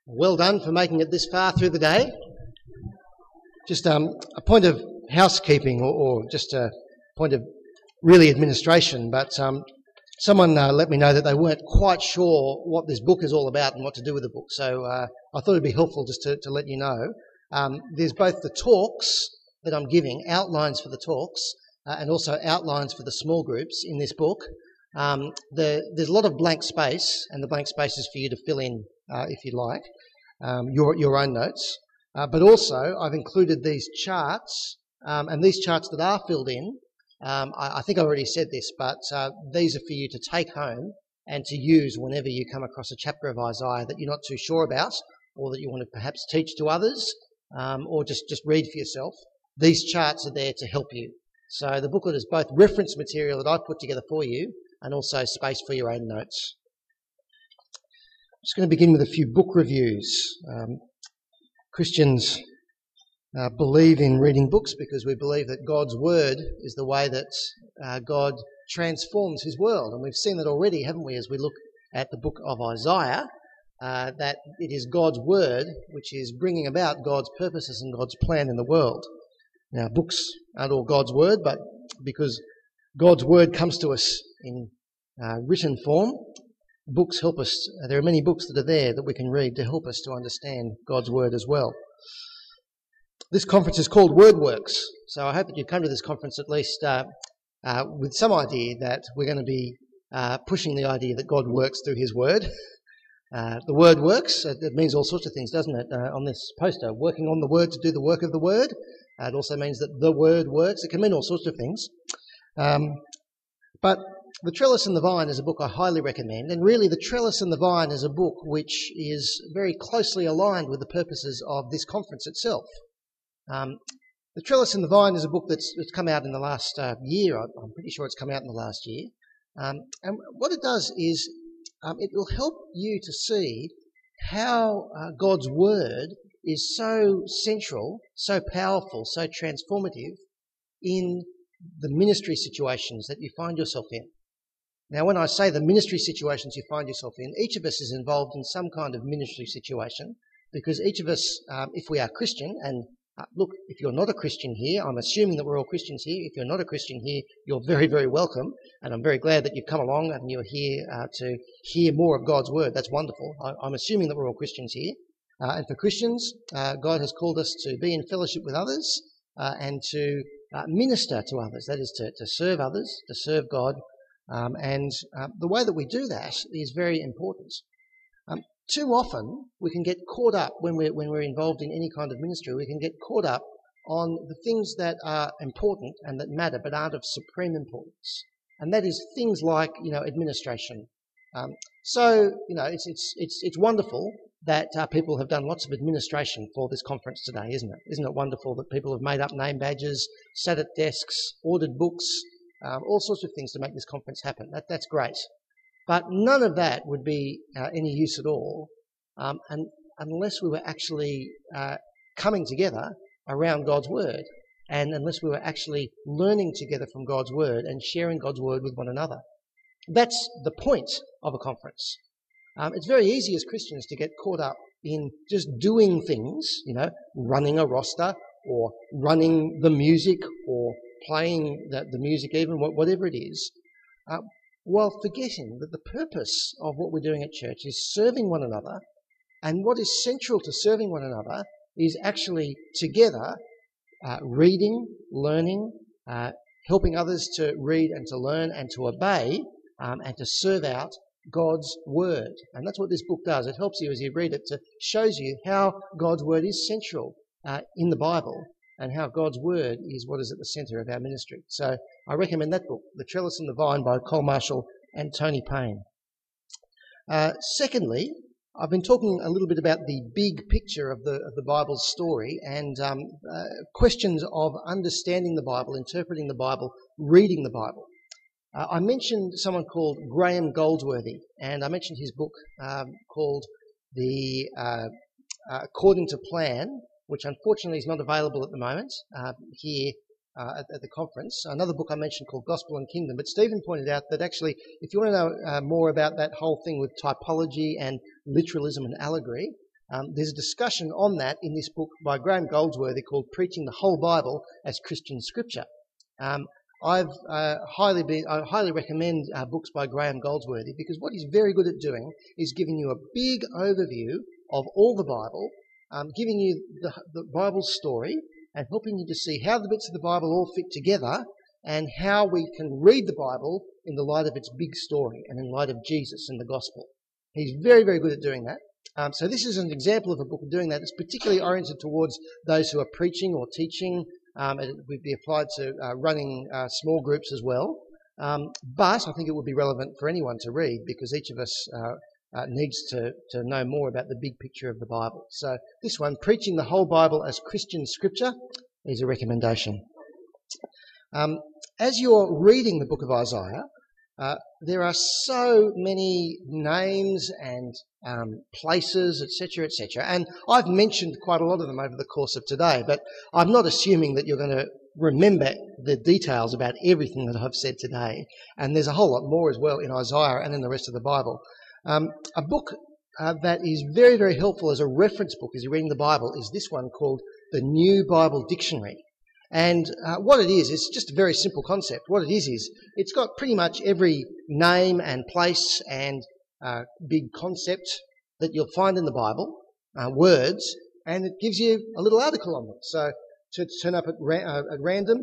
Well done for making it this far through the day. Just a point of housekeeping or just a point of really administration, but someone let me know that they weren't quite sure what this book is all about and what to do with the book, so I thought it'd be helpful just to let you know. There's both the talks that I'm giving, outlines for the talks, and also outlines for the small groups in this book. There's a lot of blank space, and the blank space is for you to fill in, if you like, your own notes. But also, I've included these charts, and these charts that are filled in, I think I already said this, but these are for you to take home and to use whenever you come across a chapter of Isaiah that you're not too sure about, or that you want to perhaps teach to others, or just read for yourself. These charts are there to help you. So the booklet is both reference material that I've put together for you, and also space for your own notes. I'm just going to begin with a few book reviews. Christians believe in reading books because we believe that God's Word is the way that God transforms His world. And we've seen that already, haven't we, as we look at the book of Isaiah, that it is God's Word which is bringing about God's purposes and God's plan in the world. Now, books aren't all God's Word, but because God's Word comes to us in written form, books help us. There are many books that are there that we can read to help us to understand God's Word as well. This conference is called WordWorks, so I hope that you come to this conference at least with some idea that we're going to be pushing the idea that God works through His Word. The Word works. It means all sorts of things, doesn't it? On this poster, working on the Word to do the work of the Word. It also means that the Word works. It can mean all sorts of things. But The Trellis and the Vine is a book I highly recommend, and really The Trellis and the Vine is a book which is very closely aligned with the purposes of this conference itself. The Trellis and the Vine is a book that's come out in the last year. I'm pretty sure it's come out in the last year. And what it does is it will help you to see how God's Word is so central, so powerful, so transformative in the ministry situations that you find yourself in. Now, when I say the ministry situations you find yourself in, each of us is involved in some kind of ministry situation, because each of us, if we are Christian, and look, if you're not a Christian here, I'm assuming that we're all Christians here. If you're not a Christian here, you're very, very welcome, and I'm very glad that you've come along and you're here to hear more of God's Word. That's wonderful. I'm assuming that we're all Christians here. And for Christians, God has called us to be in fellowship with others and to minister to others, that is to serve others, to serve God. And the way that we do that is very important. Too often we can get caught up when we're involved in any kind of ministry. We can get caught up on the things that are important and that matter, but aren't of supreme importance. And that is things like administration. So it's wonderful that people have done lots of administration for this conference today, isn't it? Isn't it wonderful that people have made up name badges, sat at desks, ordered books, all sorts of things to make this conference happen. That's great. But none of that would be any use at all unless we were actually coming together around God's Word, and unless we were actually learning together from God's Word and sharing God's Word with one another. That's the point of a conference. It's very easy as Christians to get caught up in just doing things, running a roster or running the music or playing the music even, whatever it is, while forgetting that the purpose of what we're doing at church is serving one another, and what is central to serving one another is actually together reading, learning, helping others to read and to learn and to obey and to serve out God's Word. And that's what this book does. It helps you as you read it, to shows you how God's Word is central in the Bible, and how God's Word is what is at the centre of our ministry. So I recommend that book, The Trellis and the Vine by Cole Marshall and Tony Payne. Secondly, I've been talking a little bit about the big picture of the Bible's story, and questions of understanding the Bible, interpreting the Bible, reading the Bible. I mentioned someone called Graham Goldsworthy, and I mentioned his book called The According to Plan, which unfortunately is not available at the moment here at the conference. Another book I mentioned called Gospel and Kingdom. But Stephen pointed out that actually, if you want to know more about that whole thing with typology and literalism and allegory, There's a discussion on that in this book by Graham Goldsworthy called Preaching the Whole Bible as Christian Scripture. I highly recommend books by Graham Goldsworthy because what he's very good at doing is giving you a big overview of all the Bible, giving you the Bible's story and helping you to see how the bits of the Bible all fit together and how we can read the Bible in the light of its big story and in light of Jesus and the gospel. He's very, very good at doing that. So this is an example of a book doing that. It's particularly oriented towards those who are preaching or teaching. It would be applied to running small groups as well. But I think it would be relevant for anyone to read because each of us needs to know more about the big picture of the Bible. So this one, Preaching the Whole Bible as Christian Scripture, is a recommendation. As you're reading the book of Isaiah, there are so many names and places, etc., etc. And I've mentioned quite a lot of them over the course of today, but I'm not assuming that you're going to remember the details about everything that I've said today. And there's a whole lot more as well in Isaiah and in the rest of the Bible. A book that is very, very helpful as a reference book as you're reading the Bible is this one called the New Bible Dictionary. And what it is, it's just a very simple concept. What it is it's got pretty much every name and place and big concept that you'll find in the Bible, words, and it gives you a little article on them. So to turn up at random,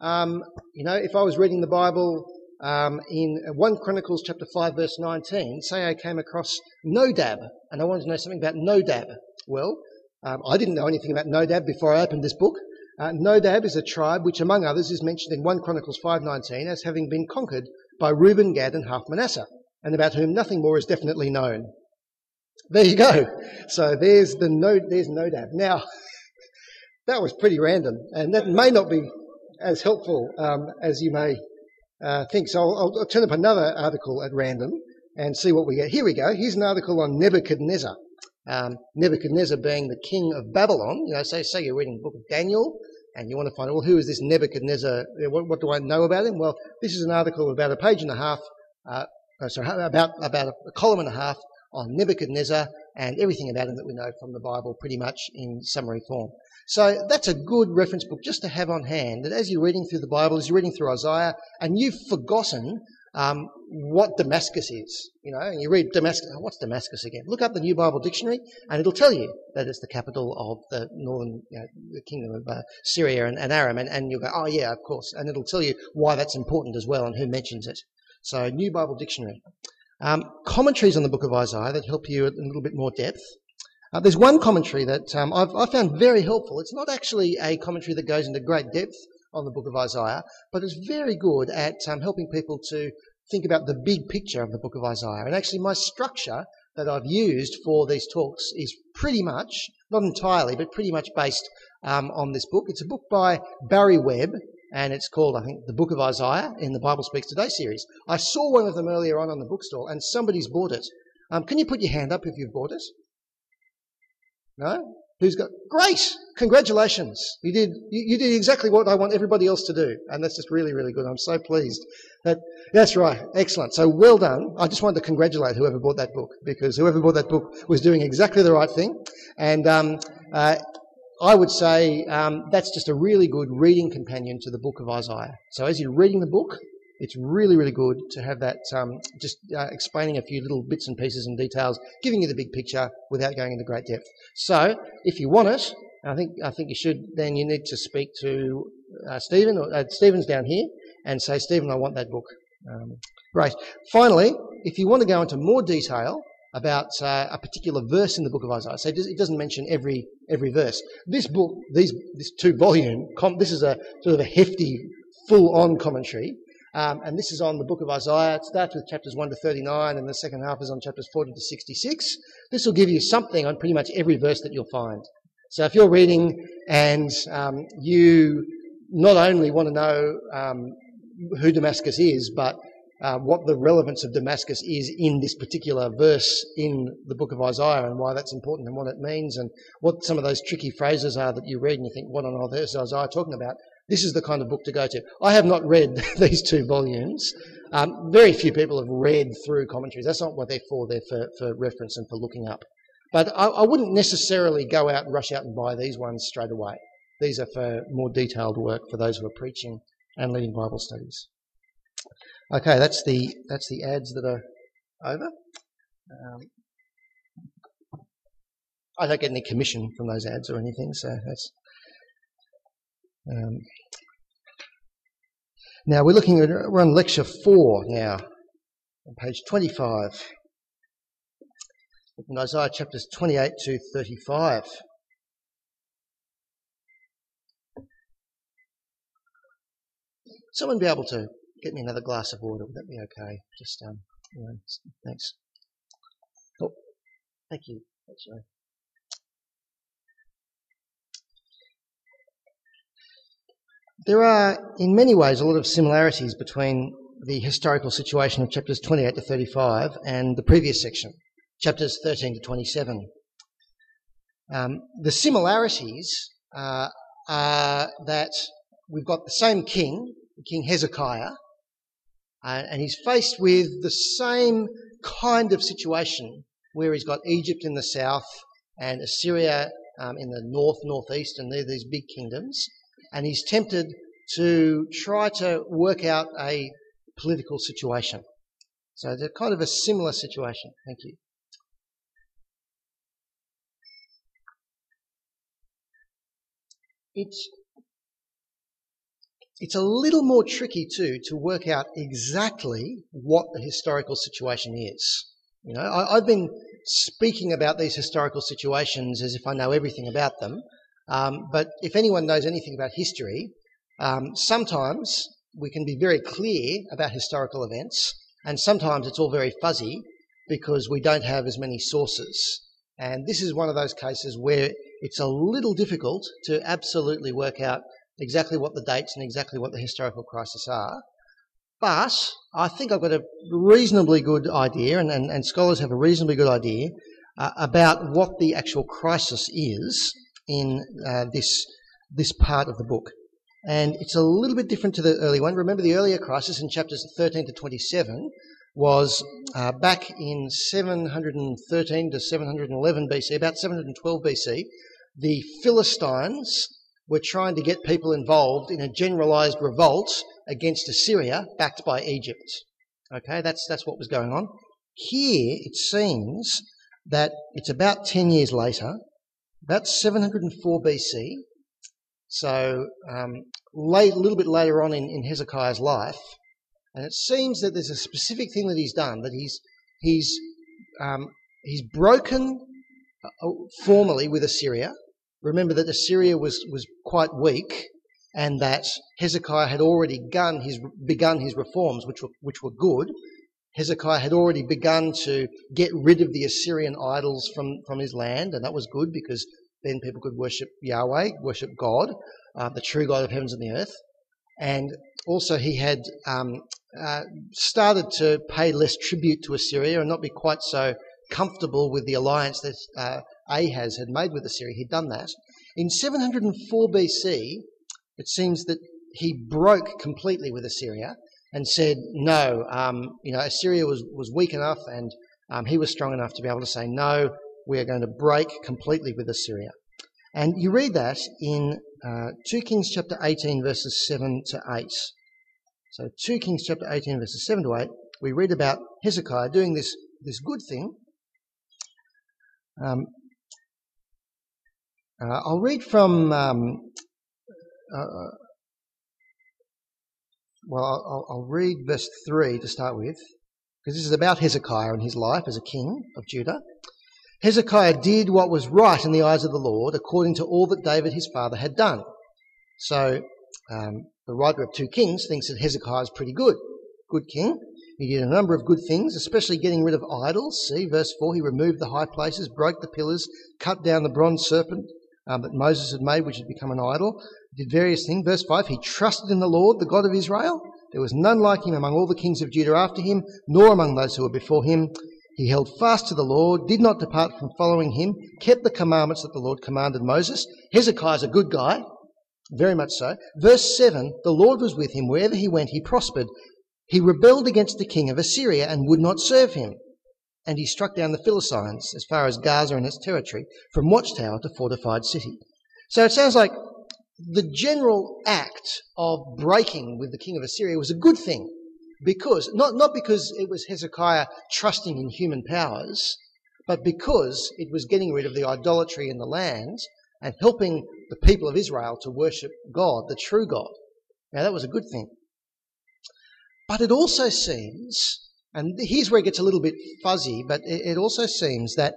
if I was reading the Bible in 1 Chronicles chapter 5 verse 19, say I came across Nodab, and I wanted to know something about Nodab. Well, I didn't know anything about Nodab before I opened this book. Nodab is a tribe which, among others, is mentioned in 1 Chronicles 5:19 as having been conquered by Reuben, Gad and half Manasseh, and about whom nothing more is definitely known. There you go. So there's Nodab. Now, that was pretty random, and that may not be as helpful as you may think. So I'll turn up another article at random and see what we get. Here we go. Here's an article on Nebuchadnezzar. Nebuchadnezzar being the king of Babylon. Say you're reading the book of Daniel and you want to find out, well, who is this Nebuchadnezzar? What do I know about him? Well, this is an article about a page and a half, about a column and a half on Nebuchadnezzar and everything about him that we know from the Bible pretty much in summary form. So that's a good reference book just to have on hand. And as you're reading through the Bible, as you're reading through Isaiah, and you've forgotten what Damascus is, and you read Damascus, what's Damascus again? Look up the New Bible Dictionary and it'll tell you that it's the capital of the northern, the kingdom of Syria and Aram, and you'll go, oh yeah, of course, and it'll tell you why that's important as well and who mentions it. So New Bible Dictionary. Commentaries on the book of Isaiah that help you in a little bit more depth. There's one commentary that I found very helpful. It's not actually a commentary that goes into great depth on the book of Isaiah, but it's very good at helping people to think about the big picture of the book of Isaiah. And actually my structure that I've used for these talks is pretty much, not entirely, but pretty much based on this book. It's a book by Barry Webb, and it's called, I think, The Book of Isaiah in the Bible Speaks Today series. I saw one of them earlier on the bookstall, and somebody's bought it. Can you put your hand up if you've bought it? No? Who's got? Great! Congratulations! You did exactly what I want everybody else to do, and that's just really, really good. I'm so pleased. That's right. Excellent. So well done. I just wanted to congratulate whoever bought that book, because whoever bought that book was doing exactly the right thing. And I would say that's just a really good reading companion to the book of Isaiah. So as you're reading the book, it's really, really good to have that explaining a few little bits and pieces and details, giving you the big picture without going into great depth. So if you want it, I think you should, then you need to speak to Stephen, or Stephen's down here, and say, Stephen, I want that book. Great. Finally, if you want to go into more detail about a particular verse in the book of Isaiah, so it doesn't mention every verse. This book, this 2-volume, this is a sort of a hefty, full-on commentary. And this is on the book of Isaiah. It starts with chapters 1 to 39, and the second half is on chapters 40 to 66. This will give you something on pretty much every verse that you'll find. So if you're reading and you not only want to know who Damascus is, but what the relevance of Damascus is in this particular verse in the book of Isaiah and why that's important and what it means and what some of those tricky phrases are that you read and you think, what on earth is Isaiah talking about? This is the kind of book to go to. I have not read these 2 volumes. Very few people have read through commentaries. That's not what they're for. They're for reference and for looking up. But I wouldn't necessarily go out and rush out and buy these ones straight away. These are for more detailed work for those who are preaching and leading Bible studies. Okay, that's the ads that are over. I don't get any commission from those ads or anything, so that's. Now we're on lecture 4 now, on page 25. In Isaiah chapters 28 to 35. Someone be able to get me another glass of water? Would that be okay? Just thanks. Oh, thank you. Actually. There are, in many ways, a lot of similarities between the historical situation of chapters 28 to 35 and the previous section, chapters 13 to 27. The similarities are that we've got the same king, King Hezekiah, and he's faced with the same kind of situation where he's got Egypt in the south and Assyria in the northeast, and they're these big kingdoms. And he's tempted to try to work out a political situation. So they're kind of a similar situation. Thank you. It's a little more tricky too to work out exactly what the historical situation is. You know, I've been speaking about these historical situations as if I know everything about them. But if anyone knows anything about history, sometimes we can be very clear about historical events, and sometimes it's all very fuzzy because we don't have as many sources. And this is one of those cases where it's a little difficult to absolutely work out exactly what the dates and exactly what the historical crises are. But I think I've got a reasonably good idea, and scholars have a reasonably good idea about what the actual crisis is in this part of the book. And it's a little bit different to the early one. Remember, the earlier crisis in chapters 13 to 27 was back in 713 to 711 BC, about 712 BC. The Philistines were trying to get people involved in a generalised revolt against Assyria, backed by Egypt. Okay, that's what was going on. Here, it seems that it's about 10 years later, about 704 BC, so a little bit later on in Hezekiah's life, and it seems that there's a specific thing that he's done, that he's broken formally with Assyria. Remember that Assyria was quite weak, and that Hezekiah had already begun his reforms, which were good. Hezekiah had already begun to get rid of the Assyrian idols from his land, and that was good because then people could worship Yahweh, worship God, the true God of heavens and the earth. And also he had started to pay less tribute to Assyria and not be quite so comfortable with the alliance that Ahaz had made with Assyria. He'd done that. In 704 BC, it seems that he broke completely with Assyria and said, no, Assyria was weak enough, and he was strong enough to be able to say, no, we are going to break completely with Assyria. And you read that in 2 Kings chapter 18, verses 7 to 8. So 2 Kings chapter 18, verses 7 to 8, we read about Hezekiah doing this good thing. I'll read from, I'll read verse 3 to start with, because this is about Hezekiah and his life as a king of Judah. Hezekiah did what was right in the eyes of the Lord, according to all that David his father had done. So the writer of 2 Kings thinks that Hezekiah is pretty good king. He did a number of good things, especially getting rid of idols. See, verse 4, he removed the high places, broke the pillars, cut down the bronze serpent that Moses had made, which had become an idol. He did various things. Verse 5, he trusted in the Lord, the God of Israel. There was none like him among all the kings of Judah after him, nor among those who were before him. He held fast to the Lord, did not depart from following him, kept the commandments that the Lord commanded Moses. Hezekiah's a good guy, very much so. Verse 7, the Lord was with him. Wherever he went, he prospered. He rebelled against the king of Assyria and would not serve him. and he struck down the Philistines as far as Gaza and its territory, from watchtower to fortified city. So it sounds like the general act of breaking with the king of Assyria was a good thing, because not because it was Hezekiah trusting in human powers, but because it was getting rid of the idolatry in the land and helping the people of Israel to worship God, the true God. Now that was a good thing. But it also seems, and here's where it gets a little bit fuzzy, but it also seems that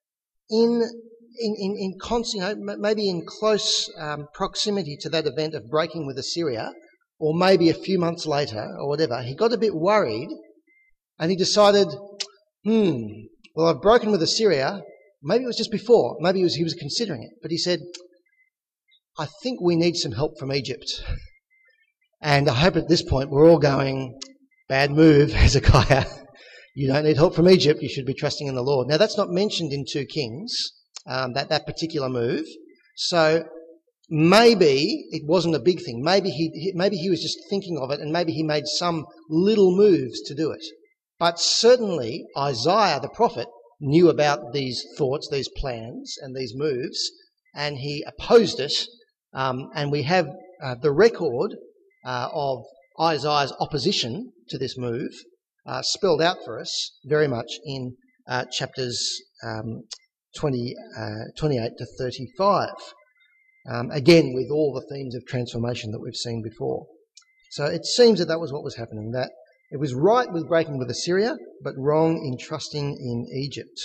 maybe in close proximity to that event of breaking with Assyria, or maybe a few months later or whatever, he got a bit worried and he decided, well, I've broken with Assyria. Maybe it was just before. Maybe he was considering it. But he said, I think we need some help from Egypt. And I hope at this point we're all going, bad move, Hezekiah. You don't need help from Egypt. You should be trusting in the Lord. Now, that's not mentioned in 2 Kings, that particular move. So maybe it wasn't a big thing. Maybe he was just thinking of it, and maybe he made some little moves to do it. But certainly Isaiah the prophet knew about these thoughts, these plans and these moves, and he opposed it. And we have the record of Isaiah's opposition to this move spelled out for us very much in chapters 28 to 35. Again, with all the themes of transformation that we've seen before. So it seems that was what was happening, that it was right with breaking with Assyria, but wrong in trusting in Egypt.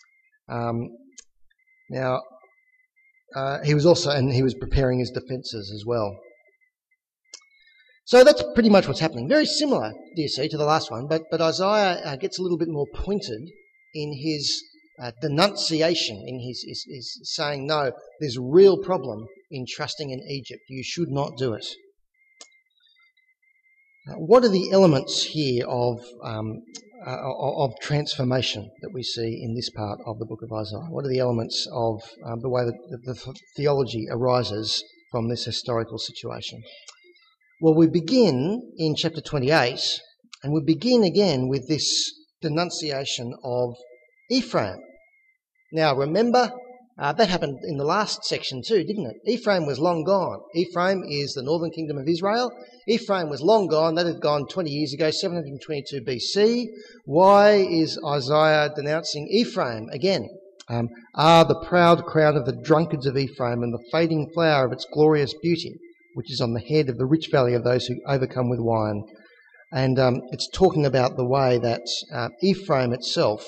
He was preparing his defences as well. So that's pretty much what's happening. Very similar, do you see, to the last one, but Isaiah gets a little bit more pointed in his denunciation, in his saying, no, there's a real problem in trusting in Egypt. You should not do it. What are the elements here of transformation that we see in this part of the book of Isaiah? What are the elements of the way that the theology arises from this historical situation? Well, we begin in chapter 28, and we begin again with this denunciation of Ephraim. Now, remember, that happened in the last section too, didn't it? Ephraim was long gone. Ephraim is the northern kingdom of Israel. Ephraim was long gone. That had gone 20 years ago, 722 BC. Why is Isaiah denouncing Ephraim again? The proud crown of the drunkards of Ephraim and the fading flower of its glorious beauty, which is on the head of the rich valley of those who overcome with wine. And it's talking about the way that Ephraim itself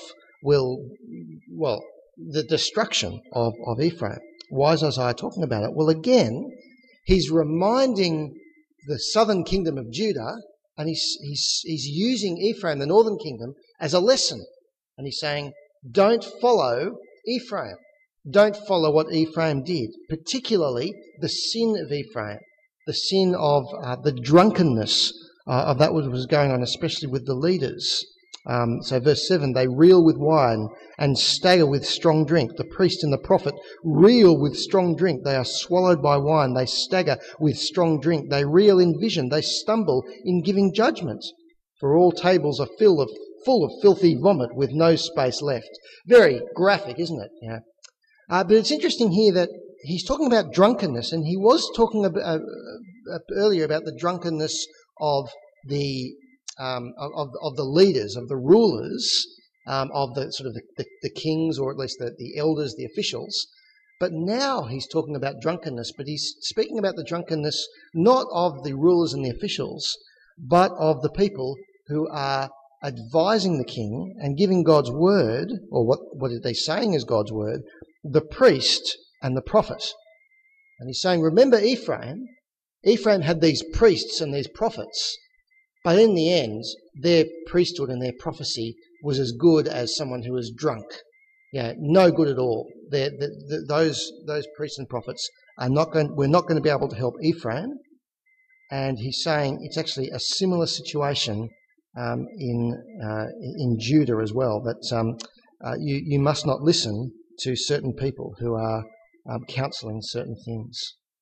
the destruction of Ephraim. Why is Isaiah talking about it? Well, again, he's reminding the southern kingdom of Judah, and he's using Ephraim, the northern kingdom, as a lesson. And he's saying, don't follow Ephraim. Don't follow what Ephraim did, particularly the sin of Ephraim, the sin of the drunkenness of that which was going on, especially with the leaders. So verse 7, they reel with wine and stagger with strong drink. The priest and the prophet reel with strong drink. They are swallowed by wine. They stagger with strong drink. They reel in vision. They stumble in giving judgment. For all tables are full of filthy vomit with no space left. Very graphic, isn't it? Yeah. But it's interesting here that he's talking about drunkenness, and he was talking earlier about the drunkenness of the leaders, of the rulers, of the sort of the kings, or at least the elders, the officials. But now he's talking about drunkenness, but he's speaking about the drunkenness not of the rulers and the officials, but of the people who are advising the king and giving God's word, or what are they saying is God's word, the priest and the prophet. And he's saying, remember Ephraim had these priests and these prophets, but in the end, their priesthood and their prophecy was as good as someone who was drunk. Yeah, no good at all. Those priests and prophets we're not going to be able to help Ephraim. And he's saying it's actually a similar situation in Judah as well, that you must not listen to certain people who are counselling certain things.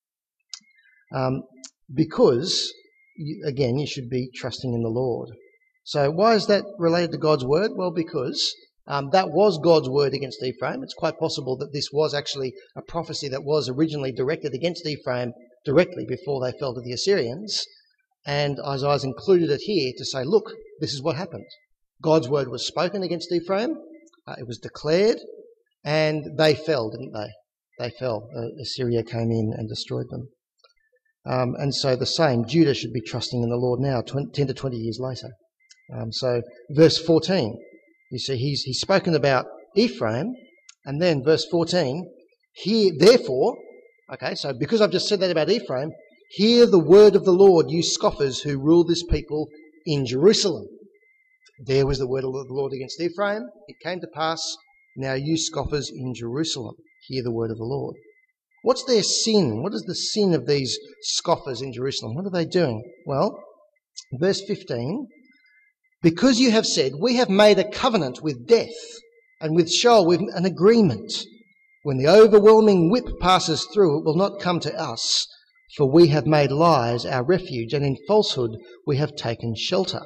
Because, again, you should be trusting in the Lord. So why is that related to God's word? Well, because That was God's word against Ephraim. It's quite possible that this was actually a prophecy that was originally directed against Ephraim directly before they fell to the Assyrians. And Isaiah's included it here to say, look, this is what happened. God's word was spoken against Ephraim. It was declared, and they fell, didn't they? They fell. Assyria came in and destroyed them. And so the same, Judah should be trusting in the Lord now, 10 to 20 years later. So verse 14, you see, he's spoken about Ephraim, and then verse 14, hear therefore, okay, so because I've just said that about Ephraim, hear the word of the Lord, you scoffers who rule this people in Jerusalem. There was the word of the Lord against Ephraim. It came to pass, now you scoffers in Jerusalem, hear the word of the Lord. What's their sin? What is the sin of these scoffers in Jerusalem? What are they doing? Well, verse 15, because you have said, we have made a covenant with death, and with Sheol with an agreement. When the overwhelming whip passes through, it will not come to us, for we have made lies our refuge, and in falsehood we have taken shelter.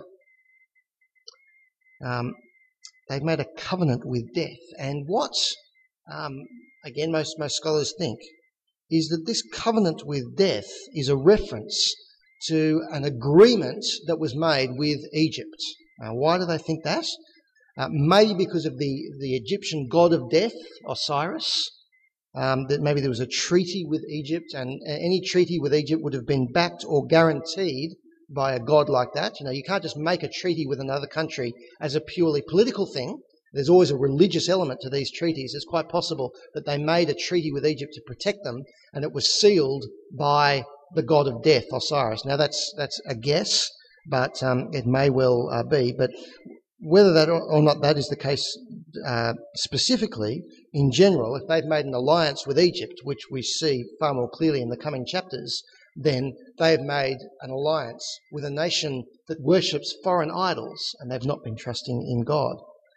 They've made a covenant with death. And what, again, most scholars think, is that this covenant with death is a reference to an agreement that was made with Egypt. Why do they think that? Maybe because of the Egyptian god of death, Osiris, that maybe there was a treaty with Egypt, and any treaty with Egypt would have been backed or guaranteed by a god like that. You know, you can't just make a treaty with another country as a purely political thing. There's always a religious element to these treaties. It's quite possible that they made a treaty with Egypt to protect them, and it was sealed by the god of death, Osiris. Now that's a guess, but it may well be. But whether that or not that is the case specifically, in general, if they've made an alliance with Egypt, which we see far more clearly in the coming chapters, then they've made an alliance with a nation that worships foreign idols, and they've not been trusting in God.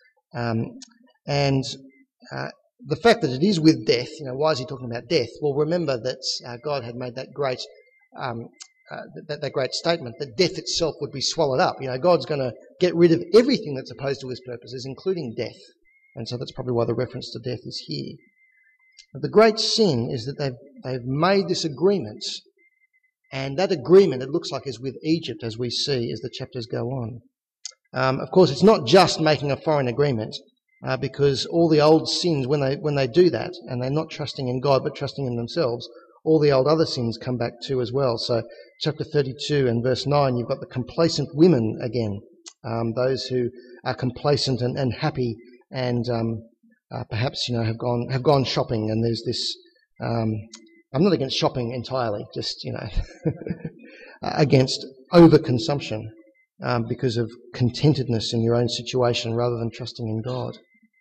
And the fact that it is with death, you know, why is he talking about death? Well, remember that God had made that great that great statement that death itself would be swallowed up. You know, God's going to get rid of everything that's opposed to his purposes, including death. And so that's probably why the reference to death is here. But the great sin is that they've made this agreement, and that agreement, it looks like, is with Egypt, as we see as the chapters go on. Of course, it's not just making a foreign agreement, because all the old sins, when they do that, and they're not trusting in God but trusting in themselves, all the old other sins come back too as well. So chapter 32 and verse 9, you've got the complacent women again, those who are complacent and happy, and perhaps, you know, have gone shopping, and there's this. I'm not against shopping entirely, just, you know, against overconsumption because of contentedness in your own situation rather than trusting in God.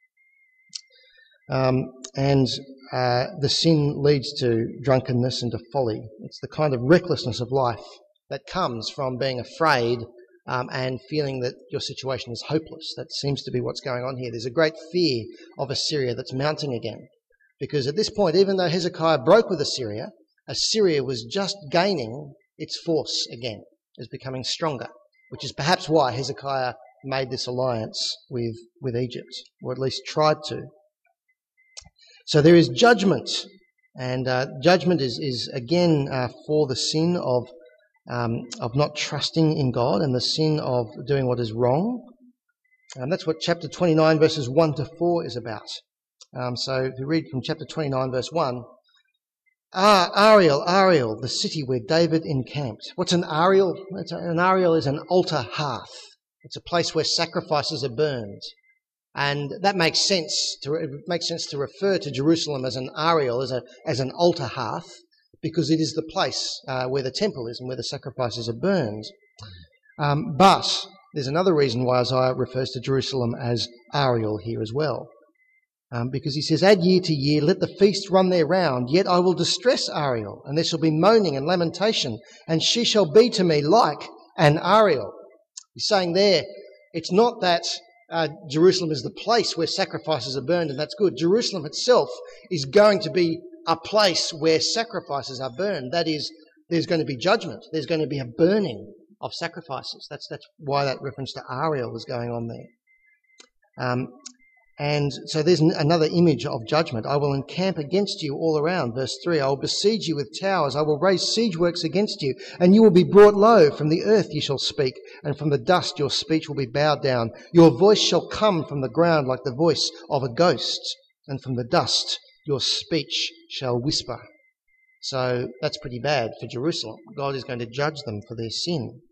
And the sin leads to drunkenness and to folly. It's the kind of recklessness of life that comes from being afraid and feeling that your situation is hopeless. That seems to be what's going on here. There's a great fear of Assyria that's mounting again. Because at this point, even though Hezekiah broke with Assyria, Assyria was just gaining its force again. It was becoming stronger, which is perhaps why Hezekiah made this alliance with Egypt, or at least tried to. So there is judgment, and judgment is again for the sin of not trusting in God and the sin of doing what is wrong. And that's what chapter 29 verses 1 to 4 is about. So if you read from chapter 29 verse 1, Ariel, Ariel, the city where David encamped. What's an Ariel? An Ariel is an altar hearth. It's a place where sacrifices are burned. And that makes sense to refer to Jerusalem as an Ariel, as an altar hearth, because it is the place where the temple is and where the sacrifices are burned. But there's another reason why Isaiah refers to Jerusalem as Ariel here as well. Because he says, add year to year, let the feast run their round, yet I will distress Ariel, and there shall be moaning and lamentation, and she shall be to me like an Ariel. He's saying there, it's not that Jerusalem is the place where sacrifices are burned, and that's good. Jerusalem itself is going to be a place where sacrifices are burned. That is, there's going to be judgment. There's going to be a burning of sacrifices. That's why that reference to Ariel is going on there. And so there's another image of judgment. I will encamp against you all around. Verse 3, I will besiege you with towers. I will raise siege works against you, and you will be brought low. From the earth you shall speak, and from the dust your speech will be bowed down. Your voice shall come from the ground like the voice of a ghost, and from the dust your speech shall whisper. So that's pretty bad for Jerusalem. God is going to judge them for their sin.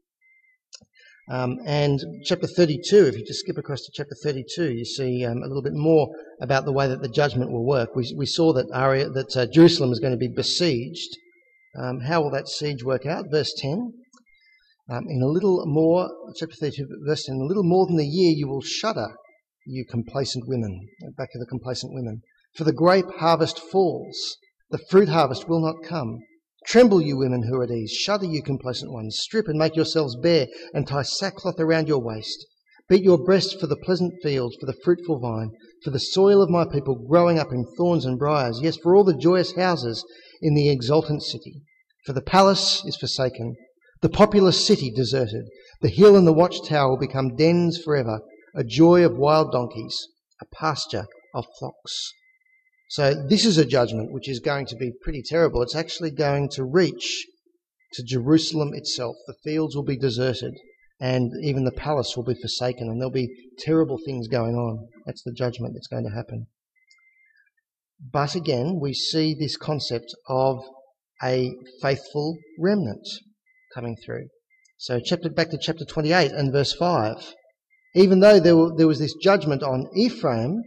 And chapter 32, if you just skip across to chapter 32, you see a little bit more about the way that the judgment will work. We saw that Jerusalem is going to be besieged. How will that siege work out? Verse 10. In a little more, chapter 32, verse 10, in a little more than a year you will shudder, you complacent women. Back to the complacent women. For the grape harvest falls, the fruit harvest will not come. Tremble, you women who are at ease. Shudder, you complacent ones. Strip and make yourselves bare, and tie sackcloth around your waist. Beat your breast for the pleasant fields, for the fruitful vine, for the soil of my people growing up in thorns and briars. Yes, for all the joyous houses in the exultant city. For the palace is forsaken, the populous city deserted. The hill and the watchtower will become dens forever, a joy of wild donkeys, a pasture of flocks. So this is a judgment which is going to be pretty terrible. It's actually going to reach to Jerusalem itself. The fields will be deserted, and even the palace will be forsaken, and there'll be terrible things going on. That's the judgment that's going to happen. But again, we see this concept of a faithful remnant coming through. So back to chapter 28 and verse 5. Even though there was this judgment on Ephraim,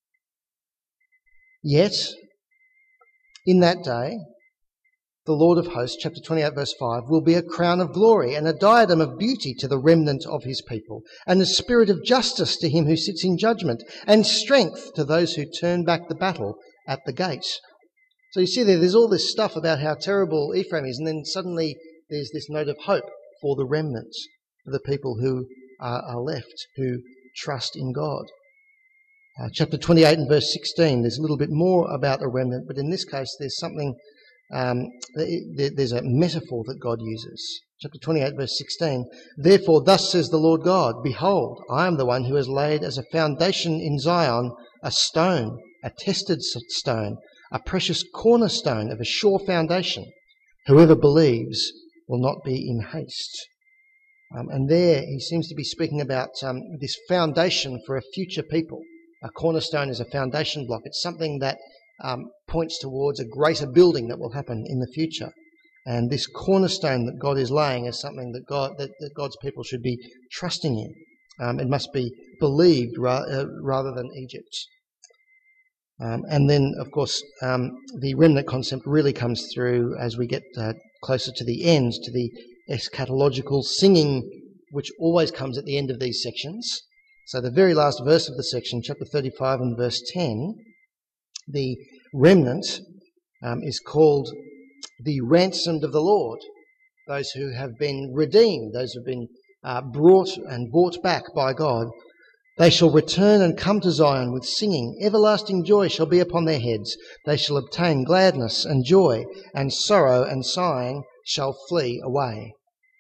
yet, in that day, the Lord of hosts, chapter 28, verse 5, will be a crown of glory and a diadem of beauty to the remnant of his people, and a spirit of justice to him who sits in judgment, and strength to those who turn back the battle at the gate. So you see there's all this stuff about how terrible Ephraim is, and then suddenly there's this note of hope for the remnant, for the people who are left, who trust in God. Chapter 28 and verse 16, there's a little bit more about a remnant, but in this case there's something, there's a metaphor that God uses. Chapter 28 verse 16, therefore thus says the Lord God, behold, I am the one who has laid as a foundation in Zion a stone, a tested stone, a precious cornerstone of a sure foundation. Whoever believes will not be in haste. And there he seems to be speaking about this foundation for a future people. A cornerstone is a foundation block. It's something that points towards a greater building that will happen in the future. And this cornerstone that God is laying is something that God's people should be trusting in. It must be believed rather than Egypt. And then, of course, the remnant concept really comes through as we get closer to the end, to the eschatological singing, which always comes at the end of these sections. So the very last verse of the section, chapter 35 and verse 10, the remnant is called the ransomed of the Lord, those who have been redeemed, those who have been brought back by God. They shall return and come to Zion with singing. Everlasting joy shall be upon their heads. They shall obtain gladness and joy, and sorrow and sighing shall flee away.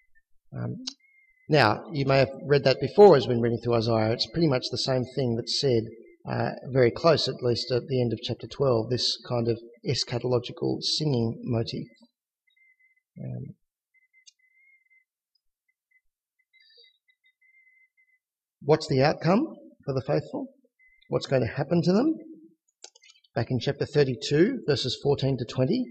Now, you may have read that before as we've been reading through Isaiah. It's pretty much the same thing that's said, very close at least at the end of chapter 12, this kind of eschatological singing motif. What's the outcome for the faithful? What's going to happen to them? Back in chapter 32, verses 14 to 20.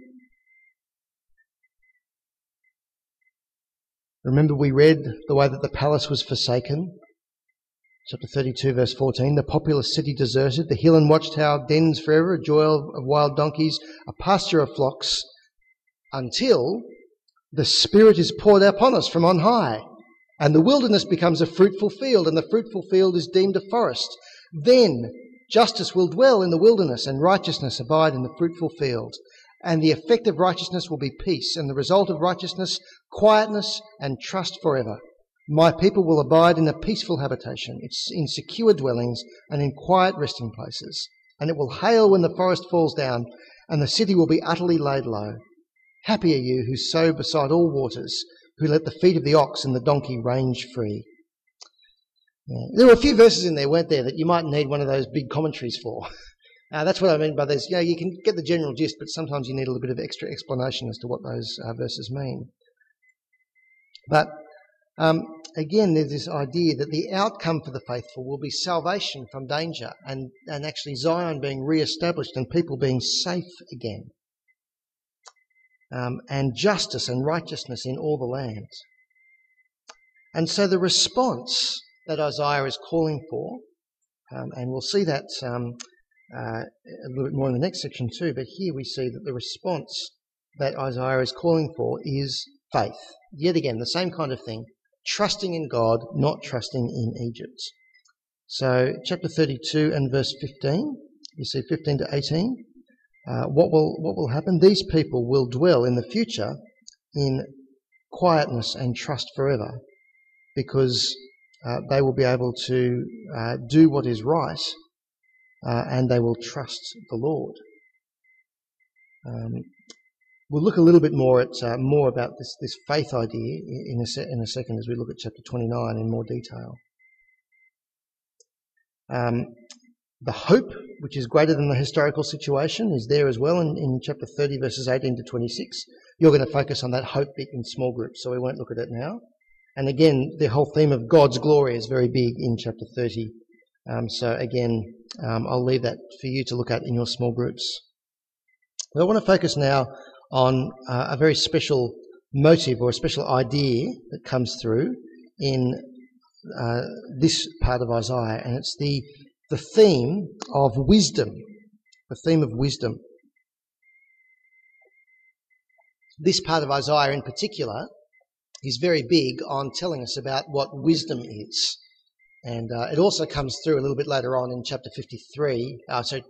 Remember we read the way that the palace was forsaken. Chapter 32, verse 14. The populous city deserted, the hill and watchtower dens forever, a joy of wild donkeys, a pasture of flocks, until the Spirit is poured upon us from on high, and the wilderness becomes a fruitful field, and the fruitful field is deemed a forest. Then justice will dwell in the wilderness, and righteousness abide in the fruitful field. And the effect of righteousness will be peace, and the result of righteousness, quietness and trust forever. My people will abide in a peaceful habitation, in secure dwellings and in quiet resting places. And it will hail when the forest falls down, and the city will be utterly laid low. Happy are you who sow beside all waters, who let the feet of the ox and the donkey range free. Yeah. There were a few verses in there, weren't there, that you might need one of those big commentaries for. That's what I mean by those. You can get the general gist, but sometimes you need a little bit of extra explanation as to what those verses mean. But again, there's this idea that the outcome for the faithful will be salvation from danger and actually Zion being re-established and people being safe again. And justice and righteousness in all the land. And so the response that Isaiah is calling for, and we'll see that a little bit more in the next section too, but here we see that the response that Isaiah is calling for is faith. Yet again, the same kind of thing, trusting in God, not trusting in Egypt. So chapter 32 and verse 15, you see 15 to 18. What will happen? These people will dwell in the future in quietness and trust forever, because they will be able to do what is right, and they will trust the Lord. We'll look a little bit more at more about this faith idea in a second as we look at chapter 29 in more detail. The hope, which is greater than the historical situation, is there as well in chapter 30, verses 18 to 26. You're going to focus on that hope bit in small groups, so we won't look at it now. And again, the whole theme of God's glory is very big in chapter 30. So again, I'll leave that for you to look at in your small groups. But I want to focus now on a very special motive or a special idea that comes through in this part of Isaiah, and it's the theme of wisdom. The theme of wisdom. This part of Isaiah in particular is very big on telling us about what wisdom is. And it also comes through a little bit later on in chapter 52,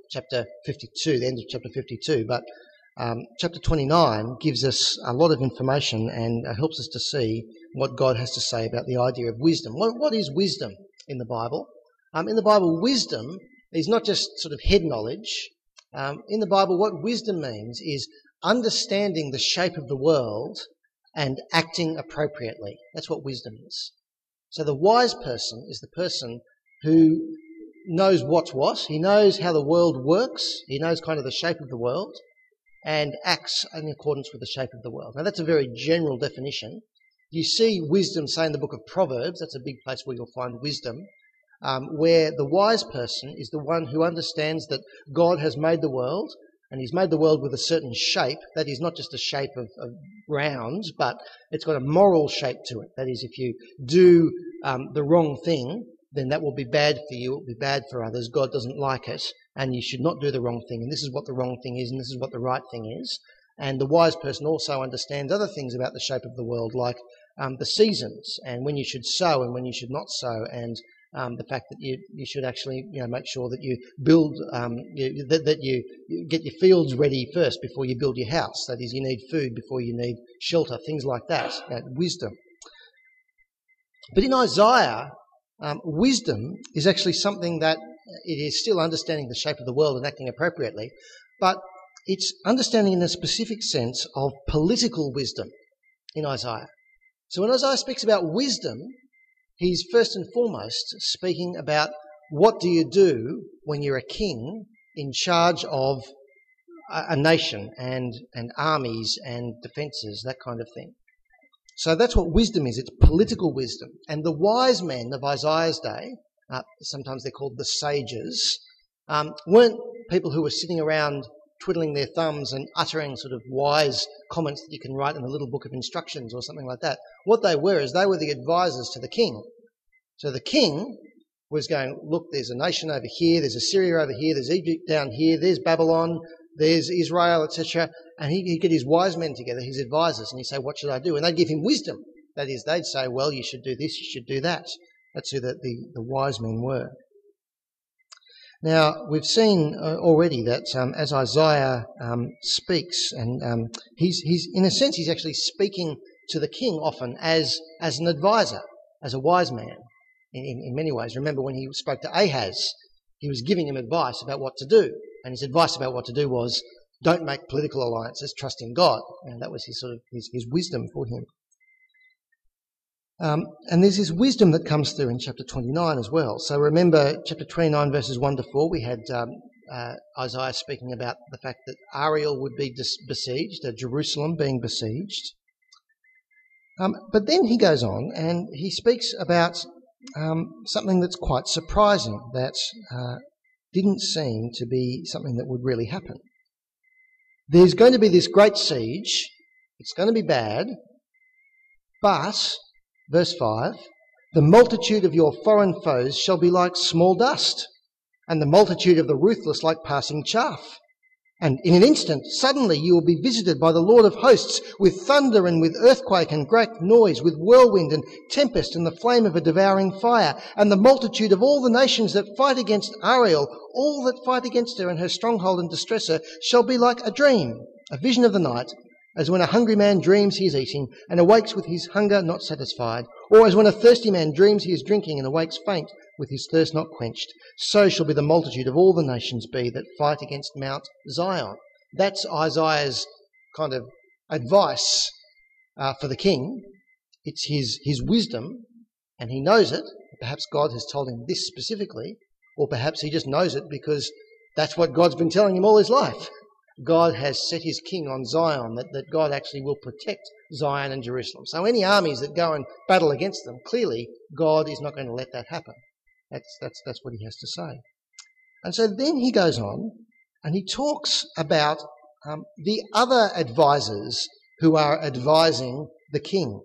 the end of chapter 52. But chapter 29 gives us a lot of information and helps us to see what God has to say about the idea of wisdom. What is wisdom in the Bible? In the Bible, wisdom is not just sort of head knowledge. In the Bible, what wisdom means is understanding the shape of the world and acting appropriately. That's what wisdom is. So the wise person is the person who knows what's what. He knows how the world works. He knows kind of the shape of the world and acts in accordance with the shape of the world. Now that's a very general definition. You see wisdom, say in the book of Proverbs, that's a big place where you'll find wisdom, where the wise person is the one who understands that God has made the world, and he's made the world with a certain shape. That is not just a shape of round, but it's got a moral shape to it. That is, if you do the wrong thing, then that will be bad for you, it will be bad for others. God doesn't like it, and you should not do the wrong thing. And this is what the wrong thing is, and this is what the right thing is. And the wise person also understands other things about the shape of the world, like the seasons, and when you should sow and when you should not sow, and the fact that you should actually make sure that you build that you get your fields ready first before you build your house. That is, you need food before you need shelter, things like that. Wisdom. But in Isaiah, wisdom is actually something that it is still understanding the shape of the world and acting appropriately, but it's understanding in a specific sense of political wisdom in Isaiah. So when Isaiah speaks about wisdom, he's first and foremost speaking about what do you do when you're a king in charge of a nation and armies and defences, that kind of thing. So that's what wisdom is. It's political wisdom. And the wise men of Isaiah's day, sometimes they're called the sages, weren't people who were sitting around twiddling their thumbs and uttering sort of wise comments that you can write in a little book of instructions or something like that. What they were is they were the advisors to the king. So the king was going, look, there's a nation over here, there's Assyria over here, there's Egypt down here, there's Babylon, there's Israel, etc. And he'd get his wise men together, his advisors, and he'd say, what should I do? And they'd give him wisdom. That is, they'd say, well, you should do this, you should do that. That's who the wise men were. Now, we've seen already that as Isaiah speaks, and he's in a sense, he's actually speaking to the king often as an advisor, as a wise man in many ways. Remember when he spoke to Ahaz, he was giving him advice about what to do. And his advice about what to do was, don't make political alliances, trust in God. And that was his wisdom for him. And there's this wisdom that comes through in chapter 29 as well. So remember, chapter 29 verses 1 to 4, we had Isaiah speaking about the fact that Ariel would be besieged, Jerusalem being besieged. But then he goes on and he speaks about something that's quite surprising, that didn't seem to be something that would really happen. There's going to be this great siege. It's going to be bad. But, verse 5, the multitude of your foreign foes shall be like small dust, and the multitude of the ruthless like passing chaff. And in an instant, suddenly you will be visited by the Lord of hosts with thunder and with earthquake and great noise, with whirlwind and tempest and the flame of a devouring fire. And the multitude of all the nations that fight against Ariel, all that fight against her and her stronghold and distress her, shall be like a dream, a vision of the night, as when a hungry man dreams he is eating and awakes with his hunger not satisfied, or as when a thirsty man dreams he is drinking and awakes faint with his thirst not quenched. So shall be the multitude of all the nations be that fight against Mount Zion. That's Isaiah's kind of advice for the king. It's his wisdom, and he knows it. Perhaps God has told him this specifically, or perhaps he just knows it because that's what God's been telling him all his life. God has set his king on Zion, that God actually will protect Zion and Jerusalem. So any armies that go and battle against them, clearly God is not going to let that happen. That's what he has to say. And so then he goes on and he talks about the other advisors who are advising the king.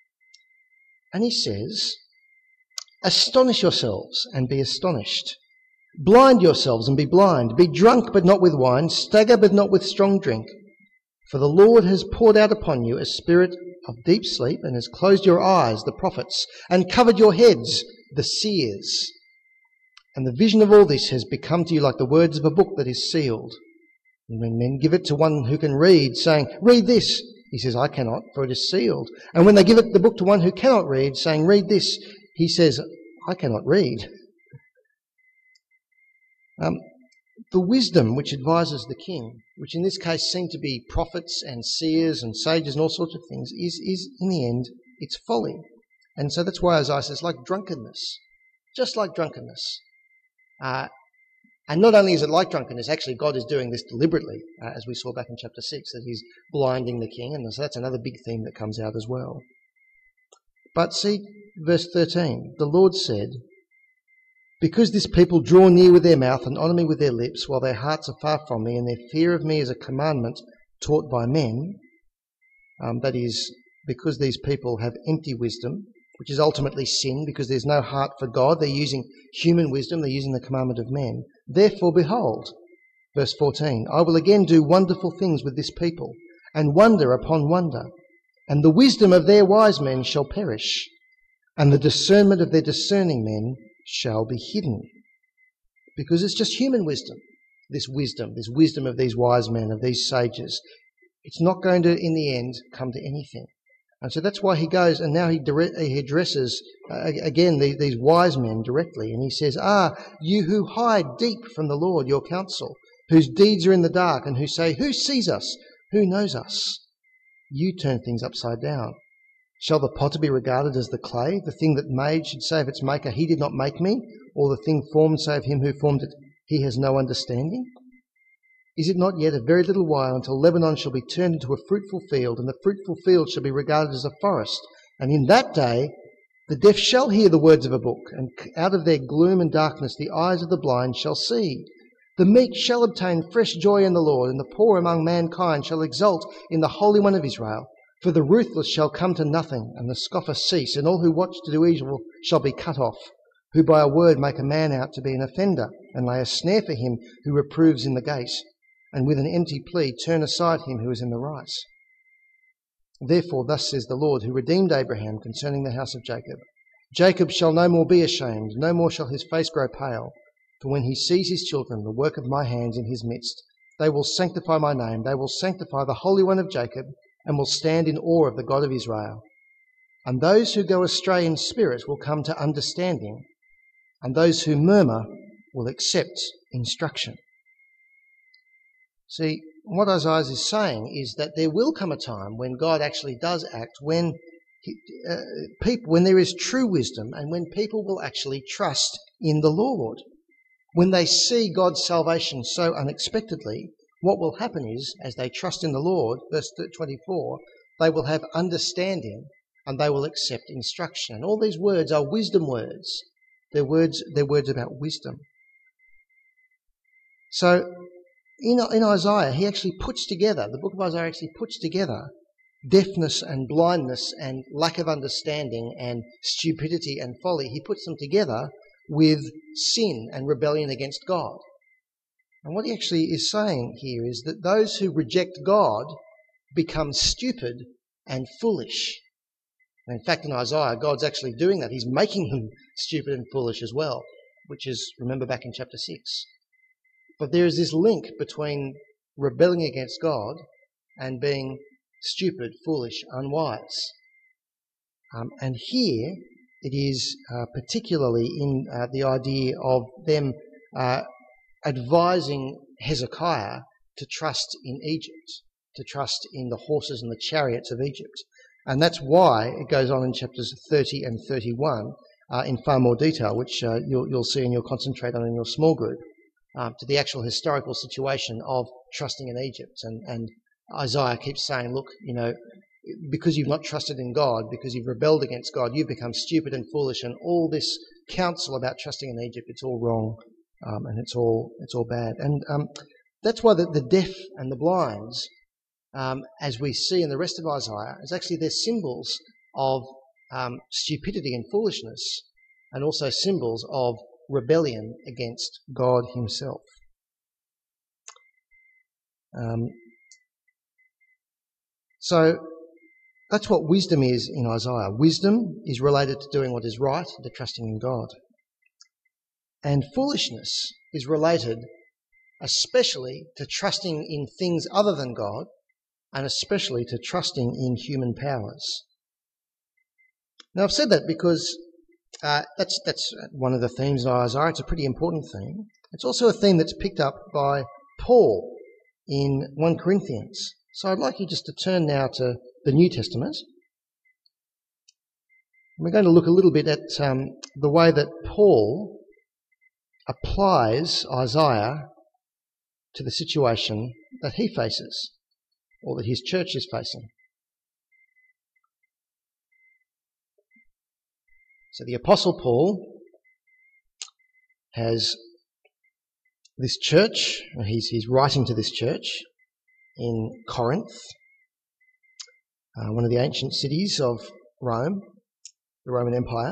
And he says, astonish yourselves and be astonished. Blind yourselves and be blind. Be drunk but not with wine. Stagger but not with strong drink. For the Lord has poured out upon you a spirit of deep sleep and has closed your eyes, the prophets, and covered your heads, the seers. And the vision of all this has become to you like the words of a book that is sealed. And when men give it to one who can read, saying, read this, he says, I cannot, for it is sealed. And when they give it the book to one who cannot read, saying, read this, he says, I cannot read. The wisdom which advises the king, which in this case seem to be prophets and seers and sages and all sorts of things, is in the end, it's folly. And so that's why Isaiah says, like drunkenness, just like drunkenness. And not only is it like drunkenness, actually God is doing this deliberately, as we saw back in chapter 6, that he's blinding the king, and so that's another big theme that comes out as well. But see, verse 13, the Lord said, because this people draw near with their mouth and honour me with their lips, while their hearts are far from me, and their fear of me is a commandment taught by men, that is, because these people have empty wisdom, which is ultimately sin, because there's no heart for God. They're using human wisdom, they're using the commandment of men. Therefore, behold, verse 14, I will again do wonderful things with this people, and wonder upon wonder, and the wisdom of their wise men shall perish, and the discernment of their discerning men shall be hidden. Because it's just human wisdom, this wisdom of these wise men, of these sages. It's not going to, in the end, come to anything. And so that's why he goes, and now he addresses, again, these wise men directly, and he says, you who hide deep from the Lord your counsel, whose deeds are in the dark, and who say, who sees us? Who knows us? You turn things upside down. Shall the potter be regarded as the clay? The thing that made should say of its maker, he did not make me? Or the thing formed say of him who formed it, he has no understanding? Is it not yet a very little while until Lebanon shall be turned into a fruitful field, and the fruitful field shall be regarded as a forest? And in that day the deaf shall hear the words of a book, and out of their gloom and darkness the eyes of the blind shall see. The meek shall obtain fresh joy in the Lord, and the poor among mankind shall exult in the Holy One of Israel. For the ruthless shall come to nothing, and the scoffer cease, and all who watch to do evil shall be cut off, who by a word make a man out to be an offender, and lay a snare for him who reproves in the gate, and with an empty plea turn aside him who is in the right. Therefore thus says the Lord, who redeemed Abraham concerning the house of Jacob, Jacob shall no more be ashamed, no more shall his face grow pale, for when he sees his children, the work of my hands in his midst, they will sanctify my name, they will sanctify the Holy One of Jacob, and will stand in awe of the God of Israel. And those who go astray in spirit will come to understanding, and those who murmur will accept instruction. See, what Isaiah is saying is that there will come a time when God actually does act, when People, when there is true wisdom and when people will actually trust in the Lord, when they see God's salvation so unexpectedly, what will happen is, as they trust in the Lord, verse 24, they will have understanding and they will accept instruction. And all these words are wisdom words. They're words about wisdom. So in Isaiah, he actually puts together, the book of Isaiah actually puts together deafness and blindness and lack of understanding and stupidity and folly. He puts them together with sin and rebellion against God. And what he actually is saying here is that those who reject God become stupid and foolish. And in fact, in Isaiah, God's actually doing that. He's making them stupid and foolish as well, which is, remember back in chapter 6. But there is this link between rebelling against God and being stupid, foolish, unwise. And here it is particularly in the idea of them advising Hezekiah to trust in Egypt, to trust in the horses and the chariots of Egypt. And that's why it goes on in chapters 30 and 31 in far more detail, which you'll see and you'll concentrate on in your small group, to the actual historical situation of trusting in Egypt. And Isaiah keeps saying, look, because you've not trusted in God, because you've rebelled against God, you've become stupid and foolish, and all this counsel about trusting in Egypt, it's all wrong, and it's all bad. And that's why the deaf and the blind, as we see in the rest of Isaiah, is actually they're symbols of stupidity and foolishness, and also symbols of rebellion against God himself. So that's what wisdom is in Isaiah. Wisdom is related to doing what is right, to trusting in God. And foolishness is related especially to trusting in things other than God, and especially to trusting in human powers. Now, I've said that because that's one of the themes in Isaiah. It's a pretty important theme. It's also a theme that's picked up by Paul in 1 Corinthians. So I'd like you just to turn now to the New Testament. We're going to look a little bit at the way that Paul applies Isaiah to the situation that he faces, or that his church is facing. So the Apostle Paul has this church, he's writing to this church in Corinth, one of the ancient cities of Rome, the Roman Empire.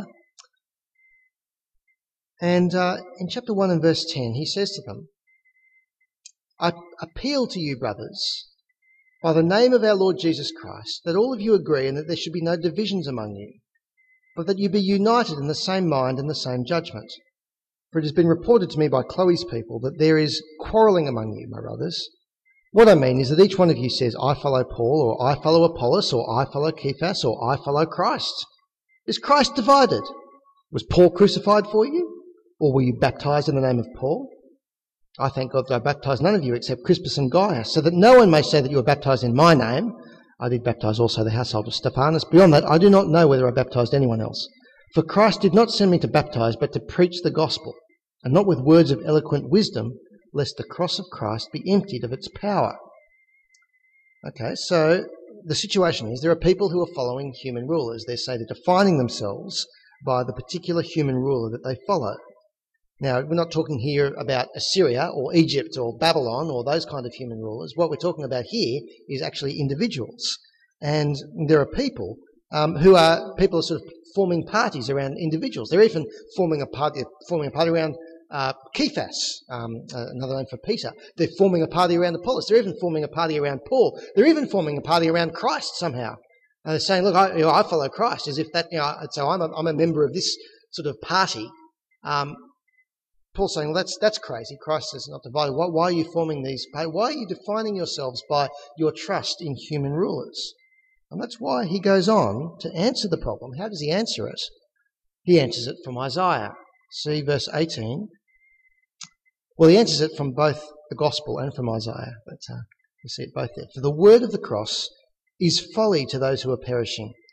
And in chapter 1 and verse 10, he says to them, I appeal to you, brothers, by the name of our Lord Jesus Christ, that all of you agree and that there should be no divisions among you, but that you be united in the same mind and the same judgment. For it has been reported to me by Chloe's people that there is quarrelling among you, my brothers. What I mean is that each one of you says, I follow Paul, or I follow Apollos, or I follow Cephas, or I follow Christ. Is Christ divided? Was Paul crucified for you? Or were you baptized in the name of Paul? I thank God that I baptized none of you except Crispus and Gaius, so that no one may say that you were baptized in my name. I did baptize also the household of Stephanas. Beyond that, I do not know whether I baptized anyone else. For Christ did not send me to baptize, but to preach the gospel, and not with words of eloquent wisdom, lest the cross of Christ be emptied of its power. Okay, so the situation is there are people who are following human rulers. They say they're defining themselves by the particular human ruler that they follow. Now, we're not talking here about Assyria or Egypt or Babylon or those kind of human rulers. What we're talking about here is actually individuals. And there are people who are sort of forming parties around individuals. They're even forming a party around Cephas, another name for Peter. They're forming a party around Apollos. They're even forming a party around Paul. They're even forming a party around Christ somehow. And they're saying, look, I follow Christ, as if that, so I'm a member of this sort of party. Paul's saying, well, that's crazy. Christ is not divided. Why are you forming these? Why are you defining yourselves by your trust in human rulers? And that's why he goes on to answer the problem. How does he answer it? He answers it from Isaiah. See verse 18. Well, he answers it from both the gospel and from Isaiah, but you see it both there. For the word of the cross is folly to those who are perishing,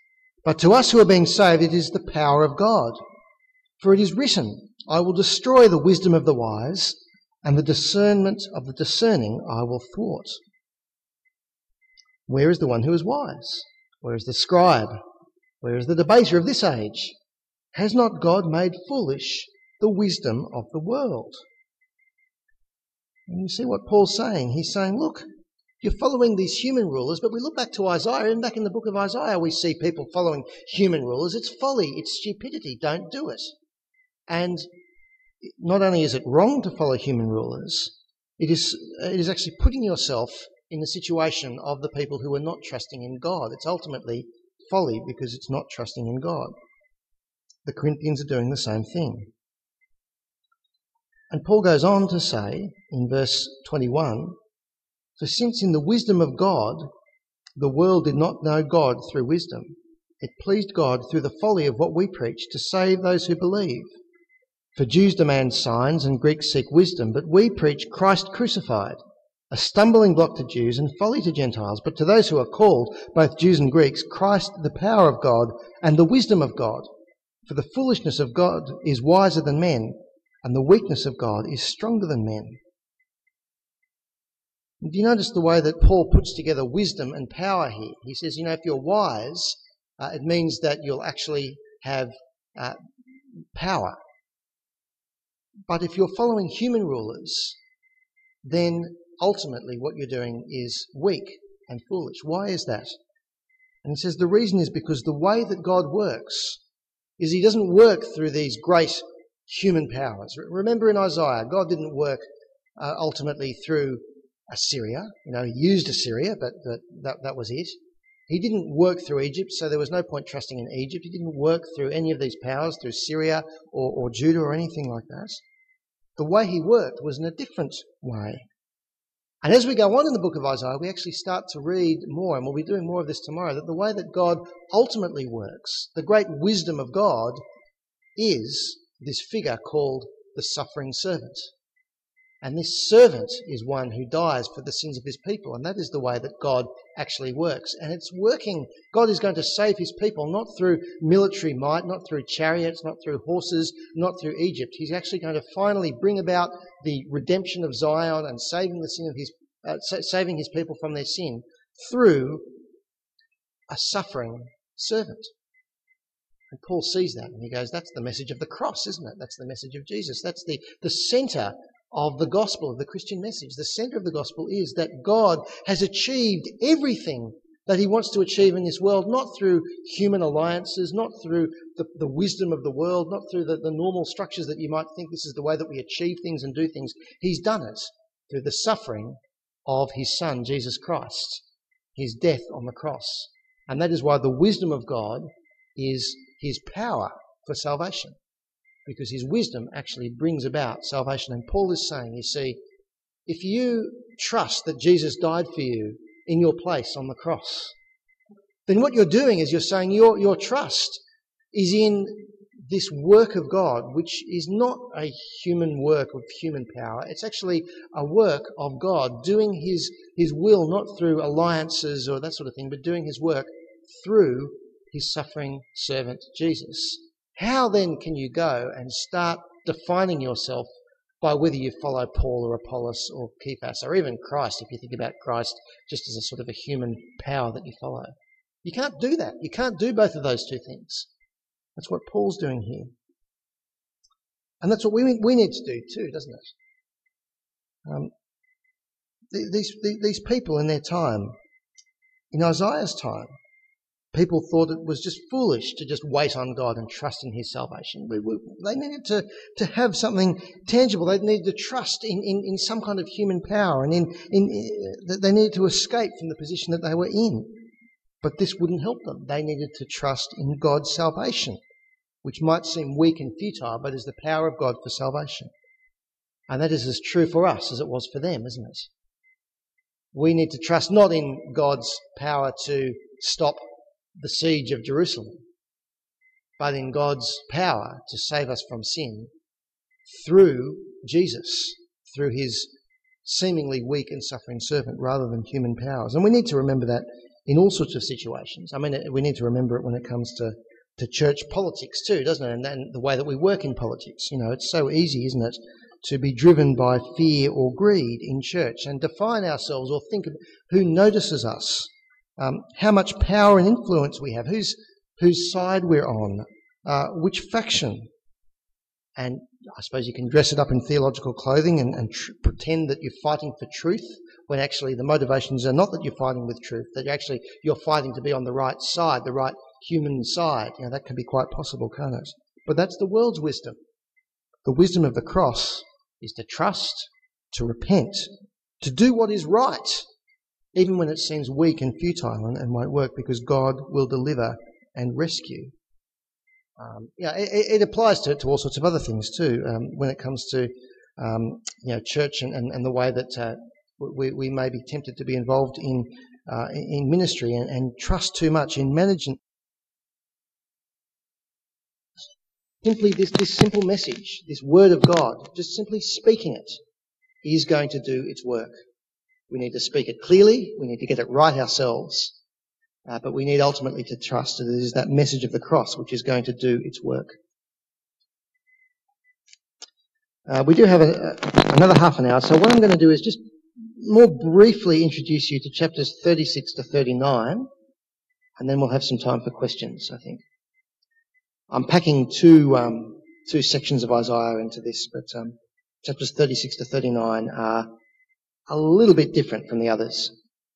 But to us who are being saved, it is the power of God. For it is written, I will destroy the wisdom of the wise, and the discernment of the discerning I will thwart. Where is the one who is wise? Where is the scribe? Where is the debater of this age? Has not God made foolish the wisdom of the world? And you see what Paul's saying. He's saying, look, you're following these human rulers, but we look back to Isaiah, and back in the book of Isaiah we see people following human rulers. It's folly, it's stupidity, don't do it. And not only is it wrong to follow human rulers, it is actually putting yourself in the situation of the people who are not trusting in God. It's ultimately folly because it's not trusting in God. The Corinthians are doing the same thing. And Paul goes on to say in verse 21, for since in the wisdom of God, the world did not know God through wisdom, it pleased God through the folly of what we preach to save those who believe. For Jews demand signs and Greeks seek wisdom, but we preach Christ crucified, a stumbling block to Jews and folly to Gentiles. But to those who are called, both Jews and Greeks, Christ the power of God and the wisdom of God. For the foolishness of God is wiser than men, and the weakness of God is stronger than men. Do you notice the way that Paul puts together wisdom and power here? He says, if you're wise, it means that you'll actually have power. But if you're following human rulers, then ultimately what you're doing is weak and foolish. Why is that? And he says the reason is because the way that God works is he doesn't work through these great human powers. Remember in Isaiah, God didn't work ultimately through Assyria. He used Assyria, but that was it. He didn't work through Egypt, so there was no point trusting in Egypt. He didn't work through any of these powers, through Syria or Judah or anything like that. The way he worked was in a different way. And as we go on in the book of Isaiah, we actually start to read more, and we'll be doing more of this tomorrow, that the way that God ultimately works, the great wisdom of God, is this figure called the suffering servant. And this servant is one who dies for the sins of his people. And that is the way that God actually works. And it's working. God is going to save his people, not through military might, not through chariots, not through horses, not through Egypt. He's actually going to finally bring about the redemption of Zion and saving his people from their sin through a suffering servant. And Paul sees that and he goes, that's the message of the cross, isn't it? That's the message of Jesus. That's the centre of the gospel, of the Christian message. The centre of the gospel is that God has achieved everything that he wants to achieve in this world, not through human alliances, not through the wisdom of the world, not through the normal structures that you might think this is the way that we achieve things and do things. He's done it through the suffering of his Son, Jesus Christ, his death on the cross. And that is why the wisdom of God is his power for salvation. Because his wisdom actually brings about salvation. And Paul is saying, you see, if you trust that Jesus died for you in your place on the cross, then what you're doing is you're saying your trust is in this work of God, which is not a human work of human power. It's actually a work of God doing his will, not through alliances or that sort of thing, but doing his work through his suffering servant, Jesus. How then can you go and start defining yourself by whether you follow Paul or Apollos or Cephas or even Christ, if you think about Christ just as a sort of a human power that you follow? You can't do that. You can't do both of those two things. That's what Paul's doing here. And that's what we need to do too, doesn't it? These people in their time, in Isaiah's time, people thought it was just foolish to just wait on God and trust in his salvation. They needed to have something tangible. They needed to trust in some kind of human power, and they needed to escape from the position that they were in. But this wouldn't help them. They needed to trust in God's salvation, which might seem weak and futile, but is the power of God for salvation. And that is as true for us as it was for them, isn't it? We need to trust not in God's power to stop the siege of Jerusalem, but in God's power to save us from sin through Jesus, through his seemingly weak and suffering servant, rather than human powers. And we need to remember that in all sorts of situations. I mean, we need to remember it when it comes to church politics too, doesn't it? And the way that we work in politics. You know, it's so easy, isn't it, to be driven by fear or greed in church and define ourselves or think of who notices us, how much power and influence we have, whose side we're on, which faction. And I suppose you can dress it up in theological clothing and pretend that you're fighting for truth when actually the motivations are not that you're fighting with truth, that you're fighting to be on the right side, the right human side. You know, that can be quite possible, can't it? But that's the world's wisdom. The wisdom of the cross is to trust, to repent, to do what is right, even when it seems weak and futile and won't work, because God will deliver and rescue. It applies to all sorts of other things too, when it comes to church and the way that we may be tempted to be involved in ministry and trust too much in management. Simply this simple message, this word of God, just simply speaking it, is going to do its work. We need to speak it clearly, we need to get it right ourselves, but we need ultimately to trust that it is that message of the cross which is going to do its work. We do have another half an hour, so what I'm going to do is just more briefly introduce you to chapters 36 to 39, and then we'll have some time for questions, I think. I'm packing two sections of Isaiah into this, but chapters 36 to 39 are a little bit different from the others.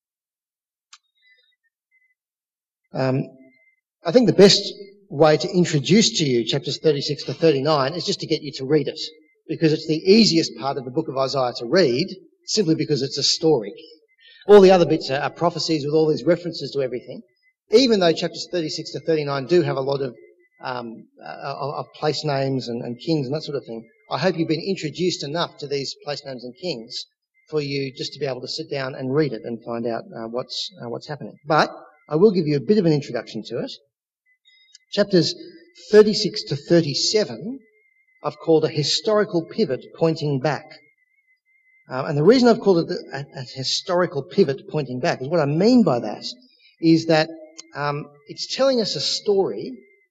I think the best way to introduce to you chapters 36 to 39 is just to get you to read it, because it's the easiest part of the book of Isaiah to read, simply because it's a story. All the other bits are prophecies with all these references to everything. Even though chapters 36 to 39 do have a lot of place names and kings and that sort of thing, I hope you've been introduced enough to these place names and kings for you just to be able to sit down and read it and find out what's happening. But I will give you a bit of an introduction to it. Chapters 36 to 37 I've called a historical pivot pointing back. And the reason I've called it a historical pivot pointing back is what I mean by that is that it's telling us a story.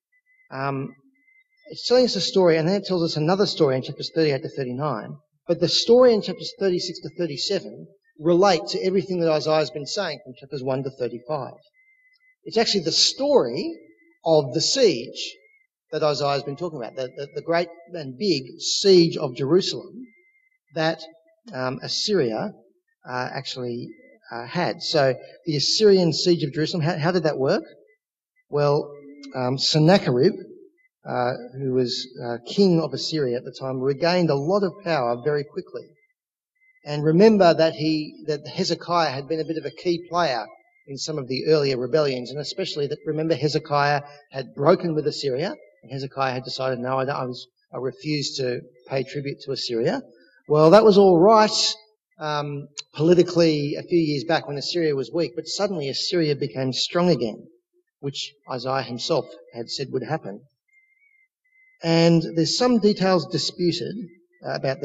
It's telling us a story, and then it tells us another story in chapters 38 to 39. But the story in chapters 36 to 37 relate to everything that Isaiah's been saying from chapters 1 to 35. It's actually the story of the siege that Isaiah's been talking about, the great and big siege of Jerusalem that Assyria actually had. So the Assyrian siege of Jerusalem, how did that work? Well, Sennacherib, who was king of Assyria at the time, regained a lot of power very quickly. And remember that Hezekiah had been a bit of a key player in some of the earlier rebellions, and especially that, remember, Hezekiah had broken with Assyria, and Hezekiah had decided, no, I refuse to pay tribute to Assyria. Well, that was all right politically a few years back when Assyria was weak, but suddenly Assyria became strong again, which Isaiah himself had said would happen. And there's some details disputed about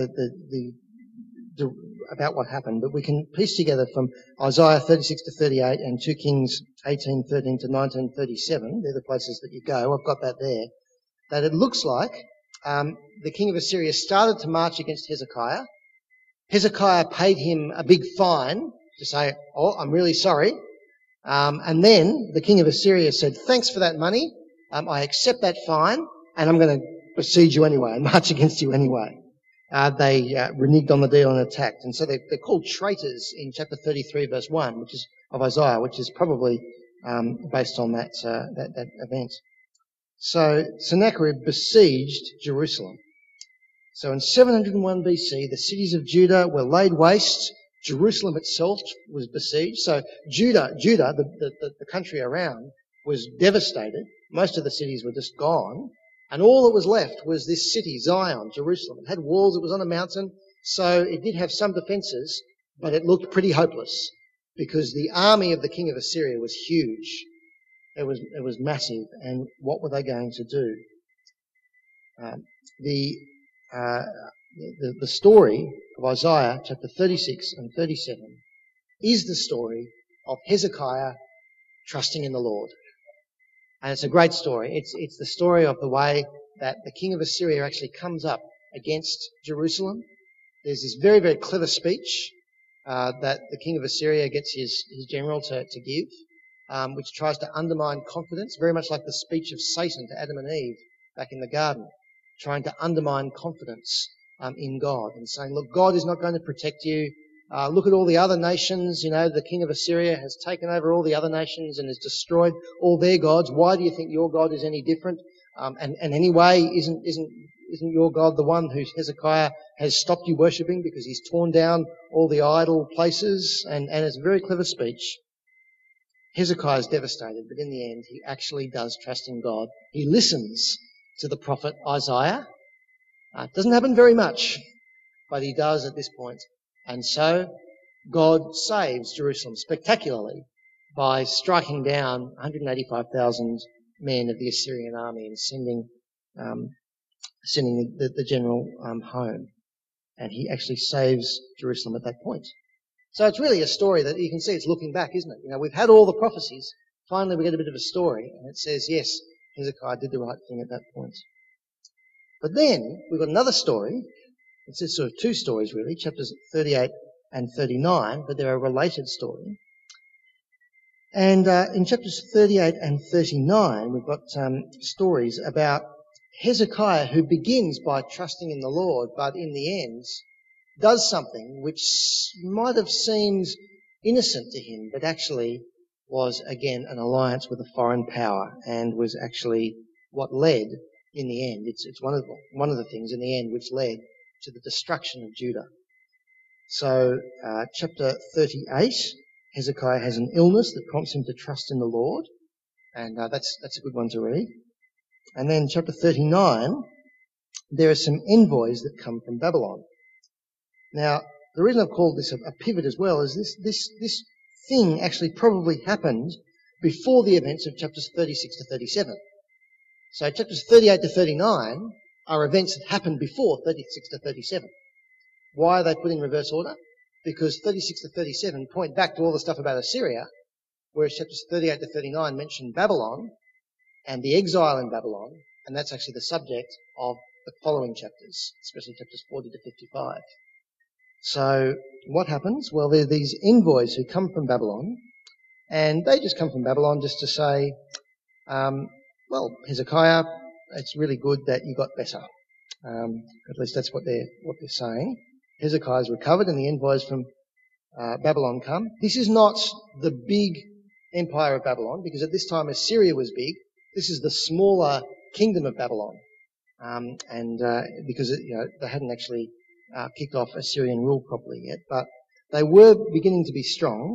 about what happened, but we can piece together from Isaiah 36 to 38 and 2 Kings 18:13 to 19:37, they're the places that you go, I've got that there, that it looks like the king of Assyria started to march against Hezekiah. Hezekiah paid him a big fine to say, oh, I'm really sorry. And then the king of Assyria said, thanks for that money, I accept that fine, and I'm going to besiege you anyway and march against you anyway. They reneged on the deal and attacked. And so they're called traitors in chapter 33 verse 1, which is of Isaiah, which is probably based on that event. So Sennacherib besieged Jerusalem. So in 701 BC, the cities of Judah were laid waste. Jerusalem itself was besieged. So Judah, the country around, was devastated. Most of the cities were just gone. And all that was left was this city, Zion, Jerusalem. It had walls, it was on a mountain, so it did have some defences, but it looked pretty hopeless because the army of the king of Assyria was huge. It was massive, and what were they going to do? The story of Isaiah chapter 36 and 37 is the story of Hezekiah trusting in the Lord. And it's a great story. It's the story of the way that the king of Assyria actually comes up against Jerusalem. There's this very, very clever speech that the king of Assyria gets his general to give, which tries to undermine confidence, very much like the speech of Satan to Adam and Eve back in the garden, trying to undermine confidence in God and saying, look, God is not going to protect you. Look at all the other nations. The king of Assyria has taken over all the other nations and has destroyed all their gods. Why do you think your God is any different? And anyway, isn't your God the one who Hezekiah has stopped you worshipping because he's torn down all the idol places? And it's a very clever speech. Hezekiah is devastated, but in the end, he actually does trust in God. He listens to the prophet Isaiah. It doesn't happen very much, but he does at this point. And so God saves Jerusalem spectacularly by striking down 185,000 men of the Assyrian army and sending the general home. And he actually saves Jerusalem at that point. So it's really a story that you can see it's looking back, isn't it? We've had all the prophecies. Finally, we get a bit of a story, and it says, yes, Hezekiah did the right thing at that point. But then we've got another story. It's sort of two stories, really, chapters 38 and 39, but they're a related story. And in chapters 38 and 39, we've got stories about Hezekiah, who begins by trusting in the Lord, but in the end does something which might have seemed innocent to him, but actually was, again, an alliance with a foreign power and was actually what led, in the end, it's one of the things in the end which led to the destruction of Judah. So, chapter 38, Hezekiah has an illness that prompts him to trust in the Lord, and that's a good one to read. And then chapter 39, there are some envoys that come from Babylon. Now, the reason I've called this a pivot as well is this thing actually probably happened before the events of chapters 36 to 37. So chapters 38 to 39 are events that happened before 36 to 37. Why are they put in reverse order? Because 36 to 37 point back to all the stuff about Assyria, whereas chapters 38 to 39 mention Babylon and the exile in Babylon, and that's actually the subject of the following chapters, especially chapters 40 to 55. So what happens? Well, there are these envoys who come from Babylon, and they just come from Babylon just to say, well, Hezekiah, it's really good that you got better. At least that's what they're saying. Hezekiah's recovered, and the envoys from Babylon come. This is not the big empire of Babylon, because at this time Assyria was big. This is the smaller kingdom of Babylon, because they hadn't actually kicked off Assyrian rule properly yet, but they were beginning to be strong.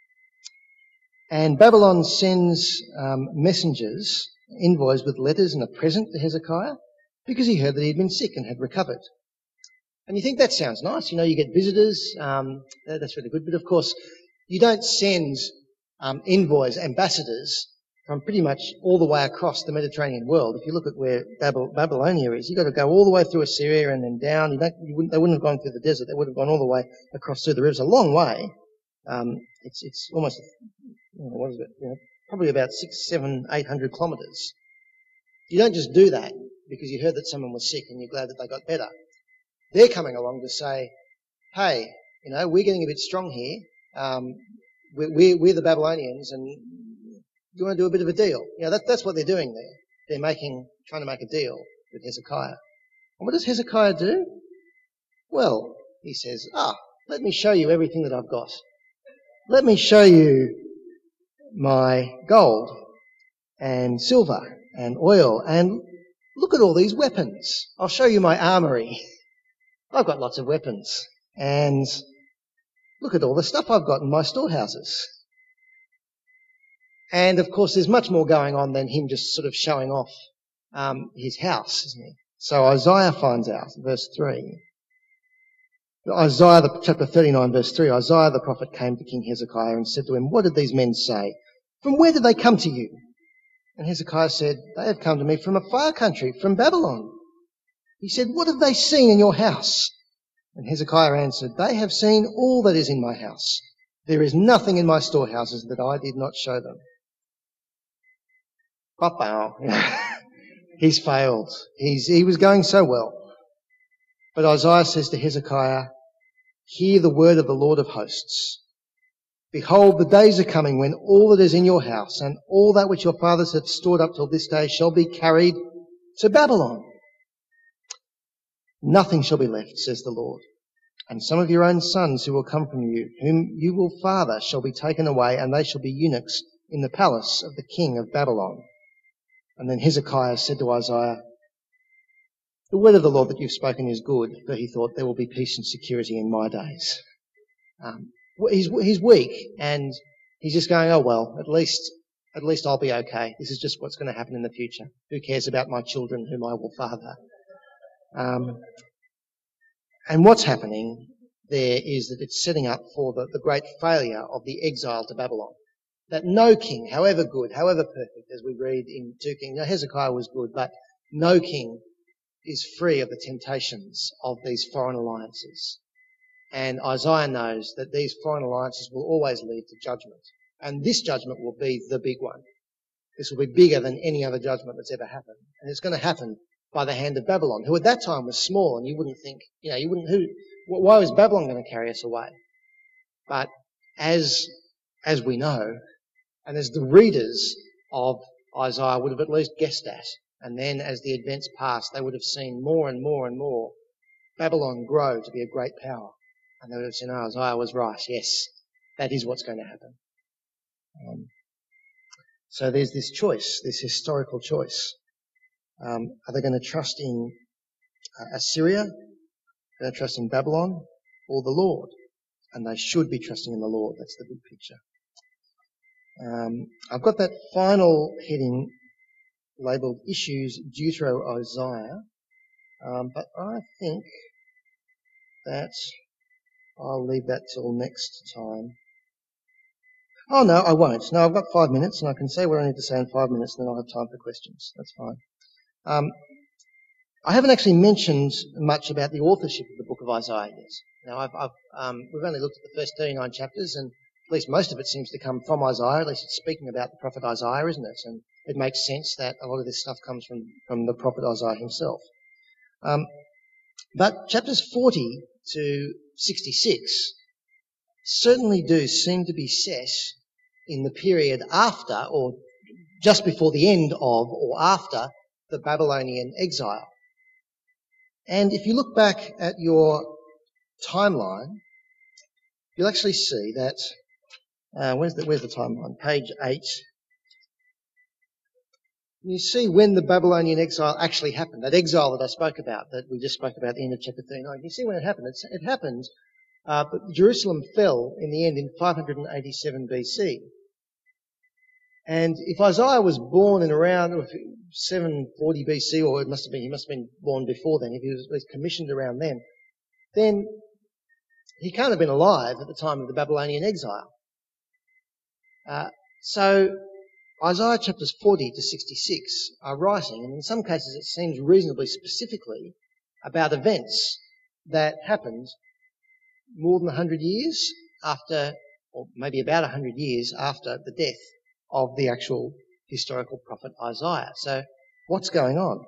And Babylon sends messengers, envoys with letters and a present to Hezekiah, because he heard that he'd been sick and had recovered. And you think that sounds nice. You get visitors. That's really good. But of course, you don't send envoys, ambassadors from pretty much all the way across the Mediterranean world. If you look at where Babylonia is, you've got to go all the way through Assyria and then down. They wouldn't have gone through the desert. They would have gone all the way across through the rivers. A long way. It's almost, what is it? Probably about 800 kilometres. You don't just do that because you heard that someone was sick and you're glad that they got better. They're coming along to say, hey, we're getting a bit strong here. We're the Babylonians, and you want to do a bit of a deal. That's what they're doing there. They're trying to make a deal with Hezekiah. And what does Hezekiah do? Well, he says, let me show you everything that I've got. Let me show you my gold and silver and oil, and look at all these weapons. I'll show you my armory. I've got lots of weapons, and look at all the stuff I've got in my storehouses. And of course, there's much more going on than him just sort of showing off his house, isn't he? So Isaiah finds out, verse 3. Chapter 39, verse 3, Isaiah the prophet came to King Hezekiah and said to him, what did these men say? From where did they come to you? And Hezekiah said, they have come to me from a far country, from Babylon. He said, what have they seen in your house? And Hezekiah answered, they have seen all that is in my house. There is nothing in my storehouses that I did not show them. He's failed. He was going so well. But Isaiah says to Hezekiah, hear the word of the Lord of hosts. Behold, the days are coming when all that is in your house and all that which your fathers have stored up till this day shall be carried to Babylon. Nothing shall be left, says the Lord. And some of your own sons who will come from you, whom you will father, shall be taken away, and they shall be eunuchs in the palace of the king of Babylon. And then Hezekiah said to Isaiah, the word of the Lord that you've spoken is good, for he thought there will be peace and security in my days. He's weak, and he's just going, oh well, at least I'll be okay. This is just what's going to happen in the future. Who cares about my children whom I will father? And what's happening there is that it's setting up for the great failure of the exile to Babylon. That no king, however good, however perfect, as we read in 2 Kings, now Hezekiah was good, but no king is free of the temptations of these foreign alliances. And Isaiah knows that these foreign alliances will always lead to judgment. And this judgment will be the big one. This will be bigger than any other judgment that's ever happened. And it's going to happen by the hand of Babylon, who at that time was small, and you wouldn't think, why was Babylon going to carry us away? But as we know, and as the readers of Isaiah would have at least guessed at, and then as the events passed, they would have seen more and more and more Babylon grow to be a great power. And they would have seen, oh, Isaiah was right. Yes, that is what's going to happen. So there's this choice, this historical choice. Are they going to trust in Assyria? Are they going to trust in Babylon or the Lord? And they should be trusting in the Lord. That's the big picture. I've got that final heading labelled Issues Deutero-Isaiah, but I think that I'll leave that till next time. Oh no, I won't. No, I've got 5 minutes and I can say what I need to say in 5 minutes and then I'll have time for questions. That's fine. I haven't actually mentioned much about the authorship of the book of Isaiah yet. Now, we've only looked at the first 39 chapters, and at least most of it seems to come from Isaiah. At least it's speaking about the prophet Isaiah, isn't it? And it makes sense that a lot of this stuff comes from the prophet Isaiah himself. But chapters 40 to 66 certainly do seem to be set in the period after, or just before the end of, or after the Babylonian exile. And if you look back at your timeline, you'll actually see that, where's the timeline? Page 8. You see when the Babylonian exile actually happened, that exile that I spoke about, that we just spoke about at the end of chapter 39. You see when it happened. It happened, but Jerusalem fell in the end in 587 BC. And if Isaiah was born in around 740 BC, or he must have been born before then, if he was commissioned around then he can't have been alive at the time of the Babylonian exile. So Isaiah chapters 40 to 66 are writing, and in some cases it seems reasonably specifically, about events that happened more than 100 years after, or maybe about 100 years after the death of the actual historical prophet Isaiah. So what's going on?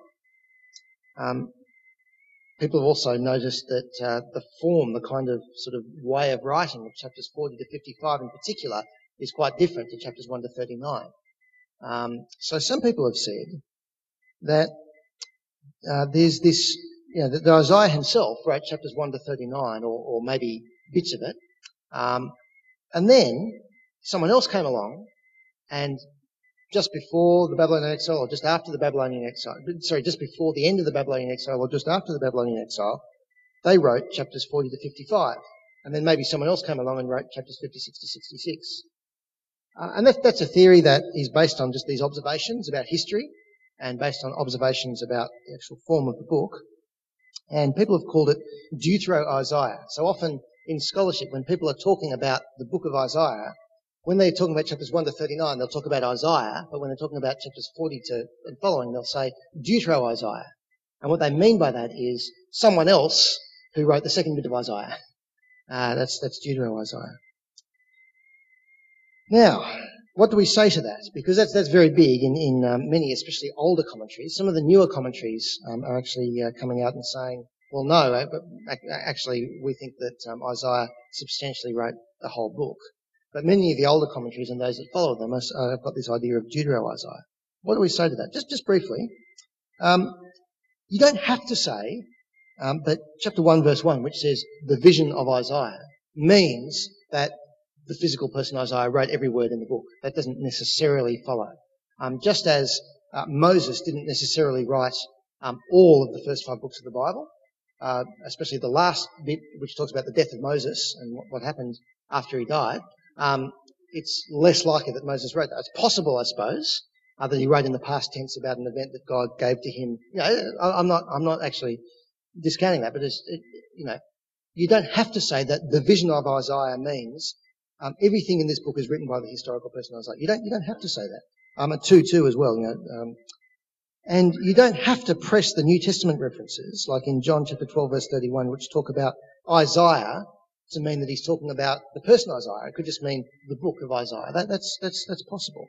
People have also noticed that the form, the kind of sort of way of writing of chapters 40 to 55 in particular is quite different to chapters 1 to 39. So some people have said that there's this, that Isaiah himself wrote chapters 1 to 39, or maybe bits of it, and then someone else came along, and just before the Babylonian exile, or just after the Babylonian exile, just before the end of the Babylonian exile, or just after the Babylonian exile, they wrote chapters 40 to 55. And then maybe someone else came along and wrote chapters 56 to 66. And that's a theory that is based on just these observations about history and based on observations about the actual form of the book. And people have called it Deutero-Isaiah. So often in scholarship, when people are talking about the book of Isaiah, when they're talking about chapters 1 to 39, they'll talk about Isaiah, but when they're talking about chapters 40 to and following, they'll say Deutero-Isaiah. And what they mean by that is someone else who wrote the second bit of Isaiah. That's Deutero-Isaiah. Now, what do we say to that? Because that's very big in many, especially older commentaries. Some of the newer commentaries are actually coming out and saying, well, no, but actually we think that Isaiah substantially wrote the whole book. But many of the older commentaries and those that follow them have got this idea of Deutero-Isaiah. What do we say to that? Just briefly. You don't have to say that chapter 1 verse 1, which says the vision of Isaiah, means that the physical person Isaiah wrote every word in the book. That doesn't necessarily follow. Just as Moses didn't necessarily write all of the first 5 books of the Bible, especially the last bit which talks about the death of Moses and what happened after he died, it's less likely that Moses wrote that. It's possible, I suppose, that he wrote in the past tense about an event that God gave to him. You know, I'm not actually discounting that, but you don't have to say that the vision of Isaiah means everything in this book is written by the historical person Isaiah. You don't have to say that. At 2:2 as well, and you don't have to press the New Testament references, like in John chapter 12 verse 31, which talk about Isaiah to mean that he's talking about the person Isaiah. It could just mean the book of Isaiah. That's possible.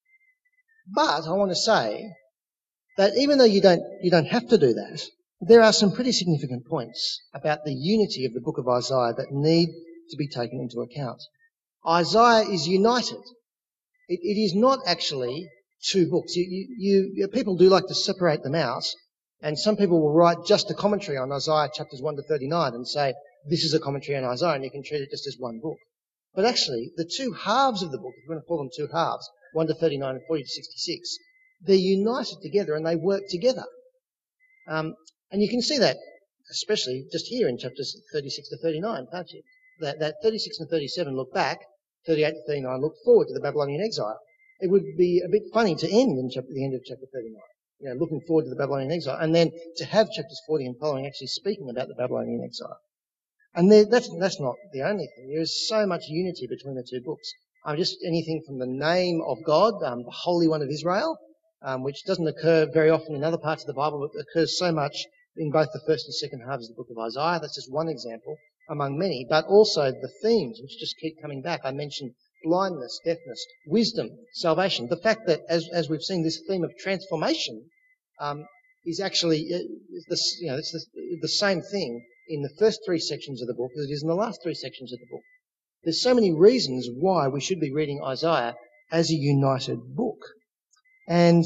But I want to say that even though you don't have to do that, there are some pretty significant points about the unity of the book of Isaiah that need to be taken into account. Isaiah is united. It is not actually 2 books. People do like to separate them out, and some people will write just a commentary on Isaiah chapters 1 to 39 and say, this is a commentary on Isaiah, and you can treat it just as one book. But actually, the 2 halves of the book, if you want to call them 2 halves, 1 to 39 and 40 to 66, they're united together and they work together. And you can see that, especially just here in chapters 36 to 39, can't you? That 36 and 37 look back, 38 to 39 look forward to the Babylonian exile. It would be a bit funny to end in the end of chapter 39, looking forward to the Babylonian exile, and then to have chapters 40 and following actually speaking about the Babylonian exile. And that's not the only thing. There is so much unity between the 2 books. Just anything from the name of God, the Holy One of Israel, which doesn't occur very often in other parts of the Bible, but occurs so much in both the first and second halves of the book of Isaiah. That's just one example among many. But also the themes, which just keep coming back. I mentioned blindness, deafness, wisdom, salvation. The fact that, as we've seen, this theme of transformation is actually it's the same thing in the first 3 sections of the book as it is in the last 3 sections of the book. There's so many reasons why we should be reading Isaiah as a united book. And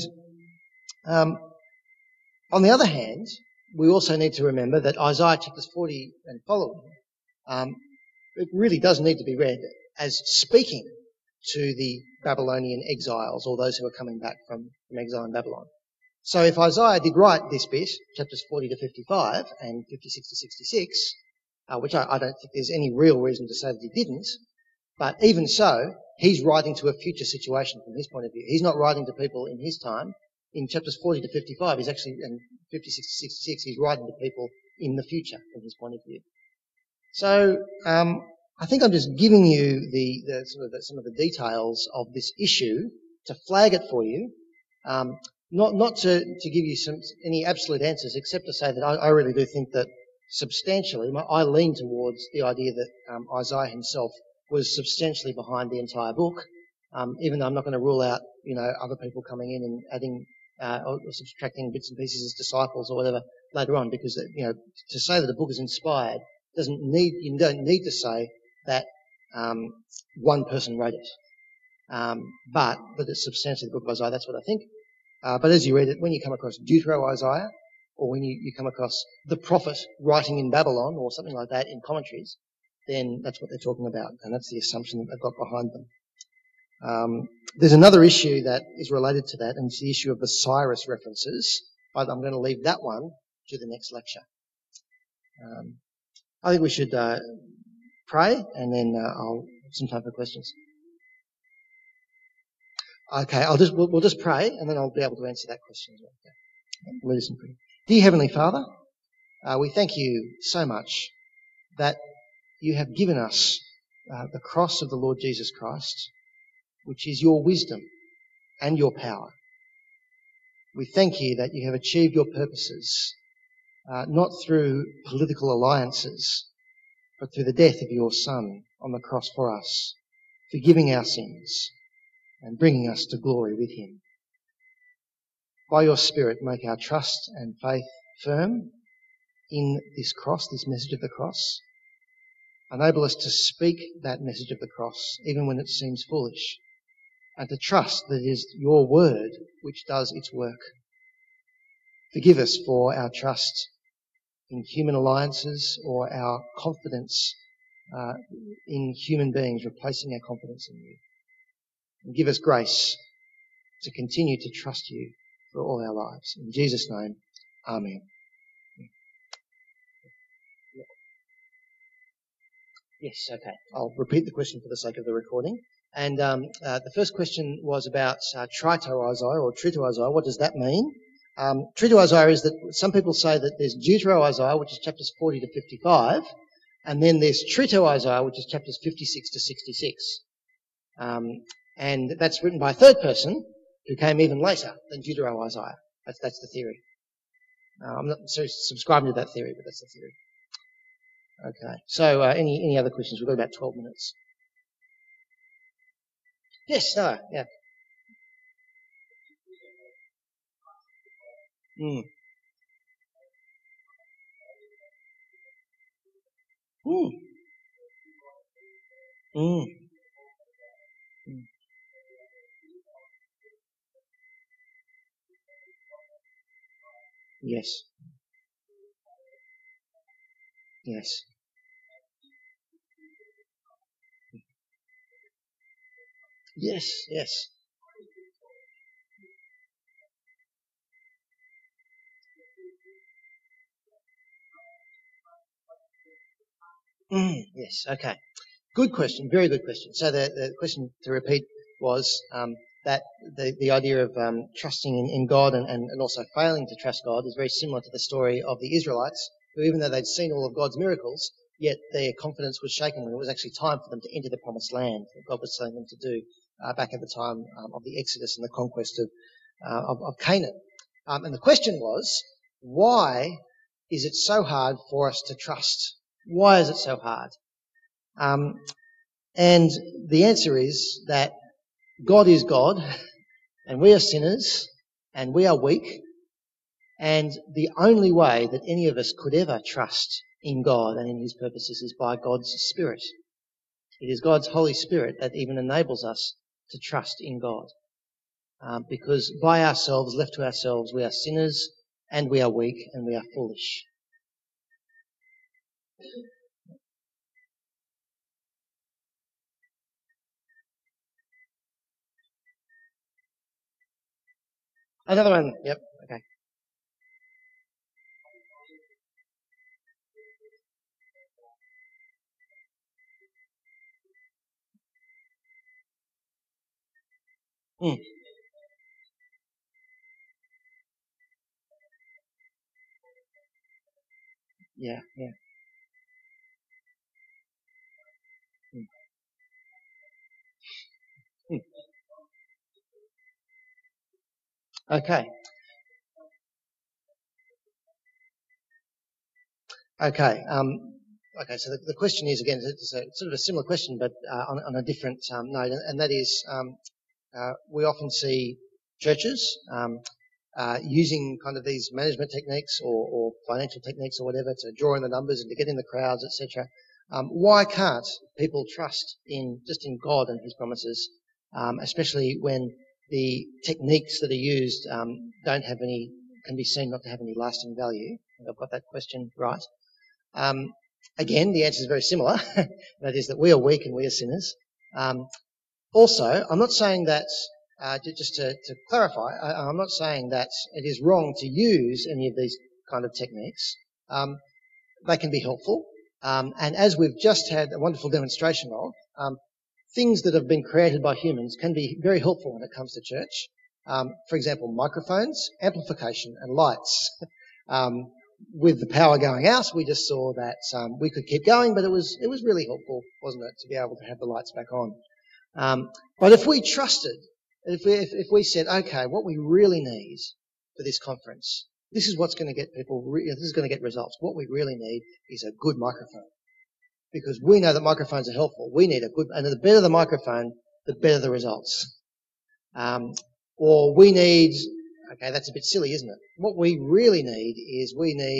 on the other hand, we also need to remember that Isaiah chapters 40 and following, it really does need to be read as speaking to the Babylonian exiles, or those who are coming back from exile in Babylon. So if Isaiah did write this bit, chapters 40 to 55 and 56 to 66, which I don't think there's any real reason to say that he didn't, but even so, he's writing to a future situation from his point of view. He's not writing to people in his time. In chapters 40 to 55, he's actually, and 56 to 66, he's writing to people in the future from his point of view. So, I think I'm just giving you some of the details of this issue to flag it for you, not to give you any absolute answers, except to say that I really do think that substantially, I lean towards the idea that Isaiah himself was substantially behind the entire book, even though I'm not going to rule out, other people coming in and adding or subtracting bits and pieces as disciples or whatever later on, because, to say that a book is inspired you don't need to say that one person wrote it. But it's substantially the book of Isaiah, that's what I think. But as you read it, when you come across Deutero-Isaiah, or when you come across the prophet writing in Babylon or something like that in commentaries, then that's what they're talking about, and that's the assumption that they've got behind them. There's another issue that is related to that, and it's the issue of the Cyrus references. But I'm going to leave that one to the next lecture. I think we should pray, and then I'll have some time for questions. Okay, we'll just pray, and then I'll be able to answer that question as well. Okay. Let us in prayer. Dear Heavenly Father, we thank you so much that you have given us the cross of the Lord Jesus Christ, which is your wisdom and your power. We thank you that you have achieved your purposes, not through political alliances, but through the death of your Son on the cross for us, forgiving our sins, and bringing us to glory with him. By your Spirit, make our trust and faith firm in this cross, this message of the cross. Enable us to speak that message of the cross, even when it seems foolish, and to trust that it is your word which does its work. Forgive us for our trust in human alliances or our confidence in human beings, replacing our confidence in you. And give us grace to continue to trust you for all our lives. In Jesus' name, amen. Yes, okay. I'll repeat the question for the sake of the recording. And the first question was about trito-Isaiah or trito-Isaiah. What does that mean? Trito-Isaiah is that some people say that there's Deutero-Isaiah, which is chapters 40 to 55, and then there's Trito-Isaiah, which is chapters 56 to 66. And that's written by a third person who came even later than Deutero-Isaiah. That's the theory. I'm not subscribing to that theory, but that's the theory. Okay. So, any other questions? We've got about 12 minutes. Yes, no, yeah. Mm. Mm. Mm. Mm. Yes. Yes. Yes, yes. Yes, okay. Good question, very good question. So the question to repeat was that the idea of trusting in God and also failing to trust God is very similar to the story of the Israelites, who even though they'd seen all of God's miracles, yet their confidence was shaken when it was actually time for them to enter the promised land that God was telling them to do back at the time of the Exodus and the conquest of Canaan. And the question was, why is it so hard for us to trust? Why is it so hard? And the answer is that God is God, and we are sinners, and we are weak, and the only way that any of us could ever trust in God and in his purposes is by God's Spirit. It is God's Holy Spirit that even enables us to trust in God. Because by ourselves, left to ourselves, we are sinners, and we are weak, and we are foolish. Another one, yep, okay. Mm. Yeah, yeah. Mm. Mm. Okay. Okay. Okay. So the question is again, it's a sort of a similar question, but on a different note, and that is, we often see churches using kind of these management techniques or financial techniques or whatever to draw in the numbers and to get in the crowds, etc. Why can't people trust in God and his promises, especially when the techniques that are used can be seen not to have any lasting value? I think I've got that question right. Again, the answer is very similar. That is that we are weak and we are sinners. Also, I'm not saying that, just to clarify, I'm not saying that it is wrong to use any of these kind of techniques. They can be helpful. And as we've just had a wonderful demonstration of, things that have been created by humans can be very helpful when it comes to church. For example, microphones, amplification, and lights. With the power going out, we just saw that we could keep going, but it was really helpful, wasn't it, to be able to have the lights back on. But if we trusted, if we said, okay, what we really need for this conference, this is what's going to get people, this is going to get results. What we really need is a good microphone, because we know that microphones are helpful. We need a good, and the better the microphone, the better the results. Or we need, okay, that's a bit silly, isn't it? What we really need is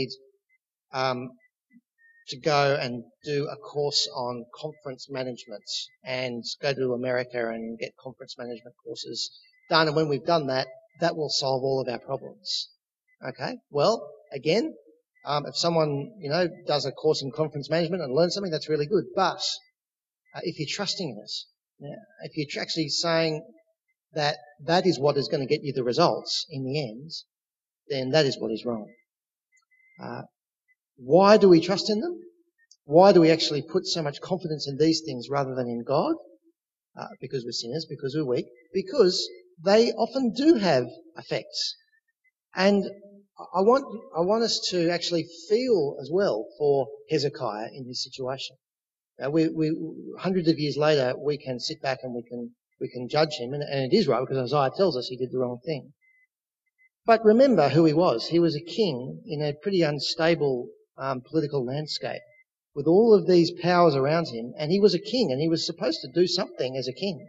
to go and do a course on conference management and go to America and get conference management courses done. And when we've done that, that will solve all of our problems. Okay, well, again, if someone, does a course in conference management and learns something, that's really good. But if you're trusting in us, if you're actually saying that that is what is going to get you the results in the end, then that is what is wrong. Why do we trust in them? Why do we actually put so much confidence in these things rather than in God? Because we're sinners, because we're weak, because they often do have effects. And I want us to actually feel as well for Hezekiah in his situation. We hundreds of years later, we can sit back and we can judge him, and it is right because Isaiah tells us he did the wrong thing. But remember who he was. He was a king in a pretty unstable political landscape with all of these powers around him, and he was a king, and he was supposed to do something as a king.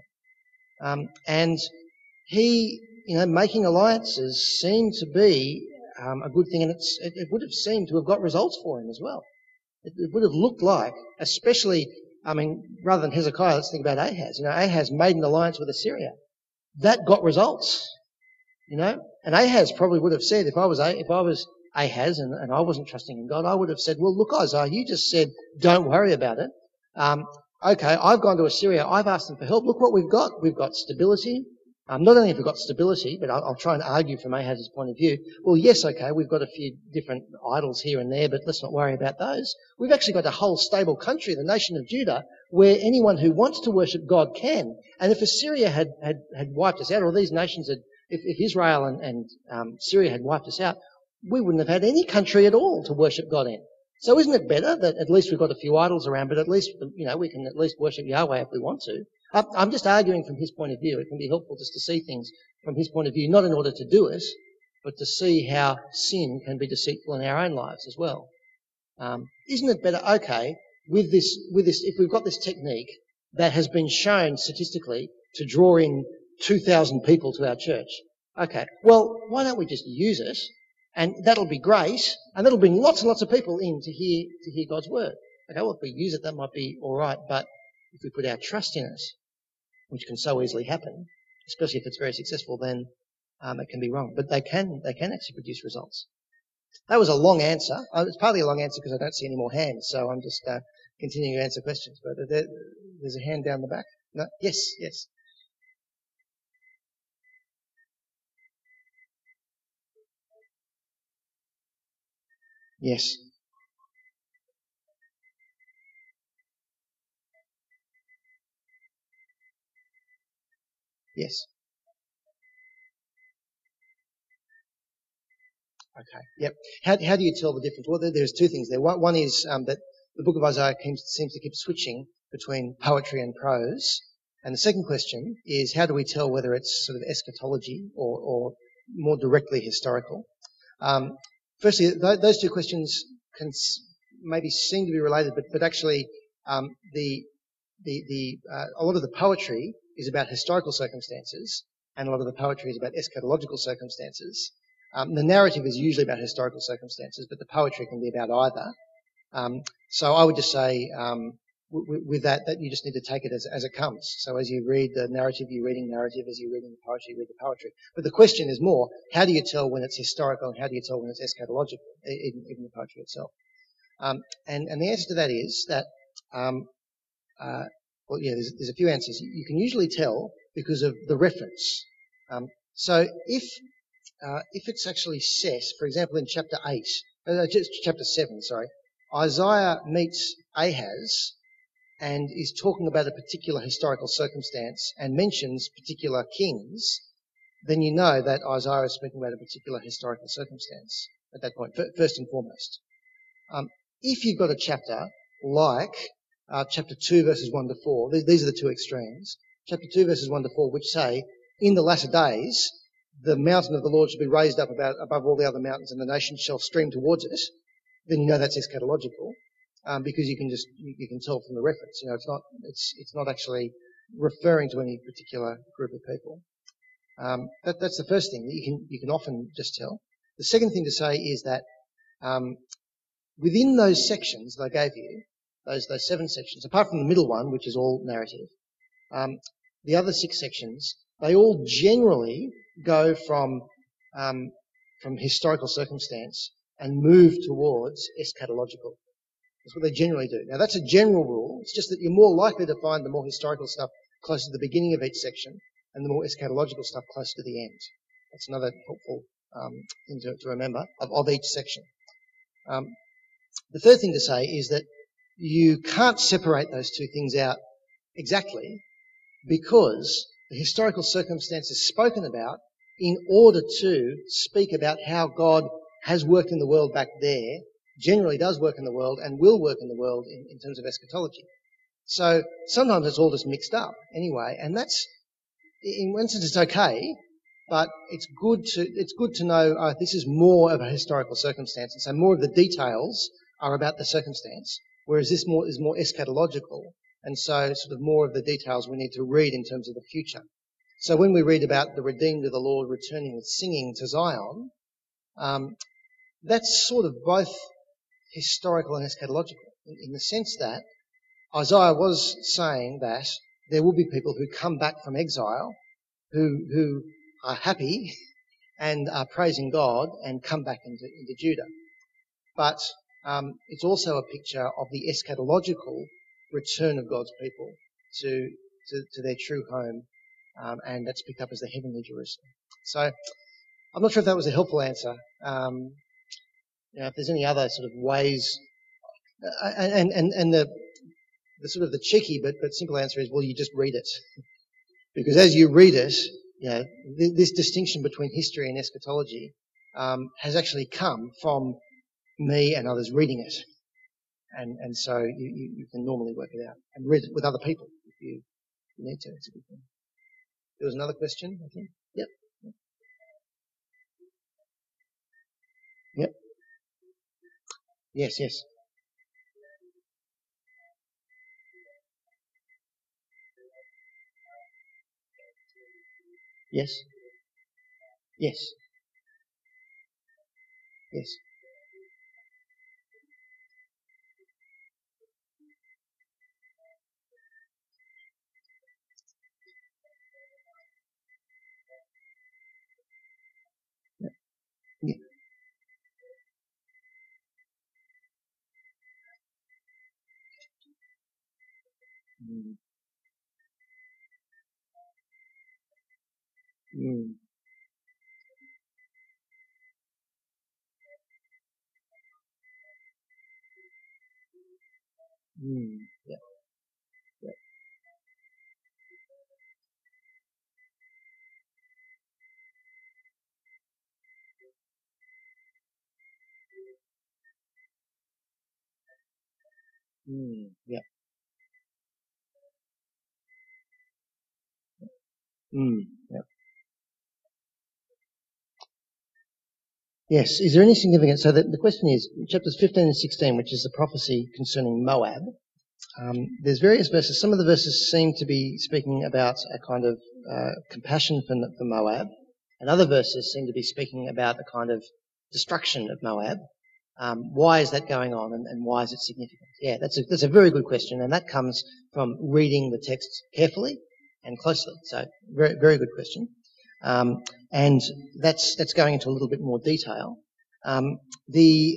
And he, making alliances seemed to be a good thing, and it would have seemed to have got results for him as well. It would have looked like, especially, rather than Hezekiah, let's think about Ahaz. Ahaz made an alliance with Assyria. That got results, and Ahaz probably would have said, if I was Ahaz and I wasn't trusting in God, I would have said, well, look, Isaiah, you just said, don't worry about it. Okay, I've gone to Assyria. I've asked them for help. Look what we've got. We've got stability. Not only have we got stability, but I'll try and argue from Ahaz's point of view. Well, yes, okay, we've got a few different idols here and there, but let's not worry about those. We've actually got a whole stable country, the nation of Judah, where anyone who wants to worship God can. And if Assyria had wiped us out, or these nations if Israel and Syria had wiped us out, we wouldn't have had any country at all to worship God in. So isn't it better that at least we've got a few idols around, but at least, we can at least worship Yahweh if we want to? I'm just arguing from his point of view. It can be helpful just to see things from his point of view, not in order to do it, but to see how sin can be deceitful in our own lives as well. Isn't it better, okay, with this, if we've got this technique that has been shown statistically to draw in 2,000 people to our church, okay, well, why don't we just use it? And that'll be great, and that'll bring lots and lots of people in to hear God's word. Okay, well, if we use it, that might be all right, but if we put our trust in it, which can so easily happen, especially if it's very successful, then it can be wrong. But they can actually produce results. That was a long answer. It's partly a long answer because I don't see any more hands, so I'm just continuing to answer questions. But there's a hand down the back. No? Yes. Yes. Yes. Okay. Yep. How do you tell the difference? Well, there's two things there. One is that the book of Isaiah seems to keep switching between poetry and prose. And the second question is, how do we tell whether it's sort of eschatology or more directly historical? Firstly, those two questions can maybe seem to be related, but actually, a lot of the poetry is about historical circumstances, and a lot of the poetry is about eschatological circumstances. The narrative is usually about historical circumstances, but the poetry can be about either. So I would just say, with that you just need to take it as it comes. So as you read the narrative, you're reading narrative. As you're reading the poetry, you read the poetry. But the question is more, how do you tell when it's historical and how do you tell when it's eschatological, even the poetry itself? And the answer to that is that, there's a few answers. You can usually tell because of the reference. So if it's actually set, for example, in chapter 7, Isaiah meets Ahaz and is talking about a particular historical circumstance and mentions particular kings, then you know that Isaiah is speaking about a particular historical circumstance at that point, first and foremost. If you've got a chapter like chapter 2, verses 1 to 4, these are the two extremes. Chapter 2, verses 1 to 4, which say, in the latter days, the mountain of the Lord shall be raised up above all the other mountains, and the nations shall stream towards it, then you know that's eschatological, because you can tell from the reference. It's not actually referring to any particular group of people. That's the first thing that you can often just tell. The second thing to say is that within those sections that I gave you, those 7 sections, apart from the middle one, which is all narrative, the other 6 sections, they all generally go from historical circumstance and move towards eschatological. That's what they generally do. Now, that's a general rule. It's just that you're more likely to find the more historical stuff closer to the beginning of each section and the more eschatological stuff closer to the end. That's another helpful thing to remember of each section. The third thing to say is that you can't separate those two things out exactly, because the historical circumstances spoken about in order to speak about how God has worked in the world back there, generally does work in the world and will work in the world in terms of eschatology. So sometimes it's all just mixed up anyway, and that's, in one sense it's okay, but it's good to know this is more of a historical circumstance, and so more of the details are about the circumstance, whereas this is more eschatological, and so sort of more of the details we need to read in terms of the future. So when we read about the redeemed of the Lord returning with singing to Zion, that's sort of both historical and eschatological, in the sense that Isaiah was saying that there will be people who come back from exile who are happy and are praising God and come back into Judah. But it's also a picture of the eschatological return of God's people to their true home, and that's picked up as the heavenly Jerusalem. So I'm not sure if that was a helpful answer. If there's any other sort of ways, and the sort of the cheeky but simple answer is, well, you just read it. Because as you read it, this distinction between history and eschatology has actually come from me and others reading it. And so you can normally work it out and read it with other people if you need to. It's a good thing. There was another question, I think. Yep. Yep. Yes. Yes. Yes. Yes. Yeah. Mm. Mm. Mm. Yeah. Yeah. Mm. Yeah. Mm. Yeah. Yes. Is there any significance? So the question is, chapters 15 and 16, which is the prophecy concerning Moab. There's various verses. Some of the verses seem to be speaking about a kind of compassion for Moab, and other verses seem to be speaking about a kind of destruction of Moab. Why is that going on, and why is it significant? Yeah, that's a very good question, and that comes from reading the text carefully and closely. So very very good question, and that's going into a little bit more detail. The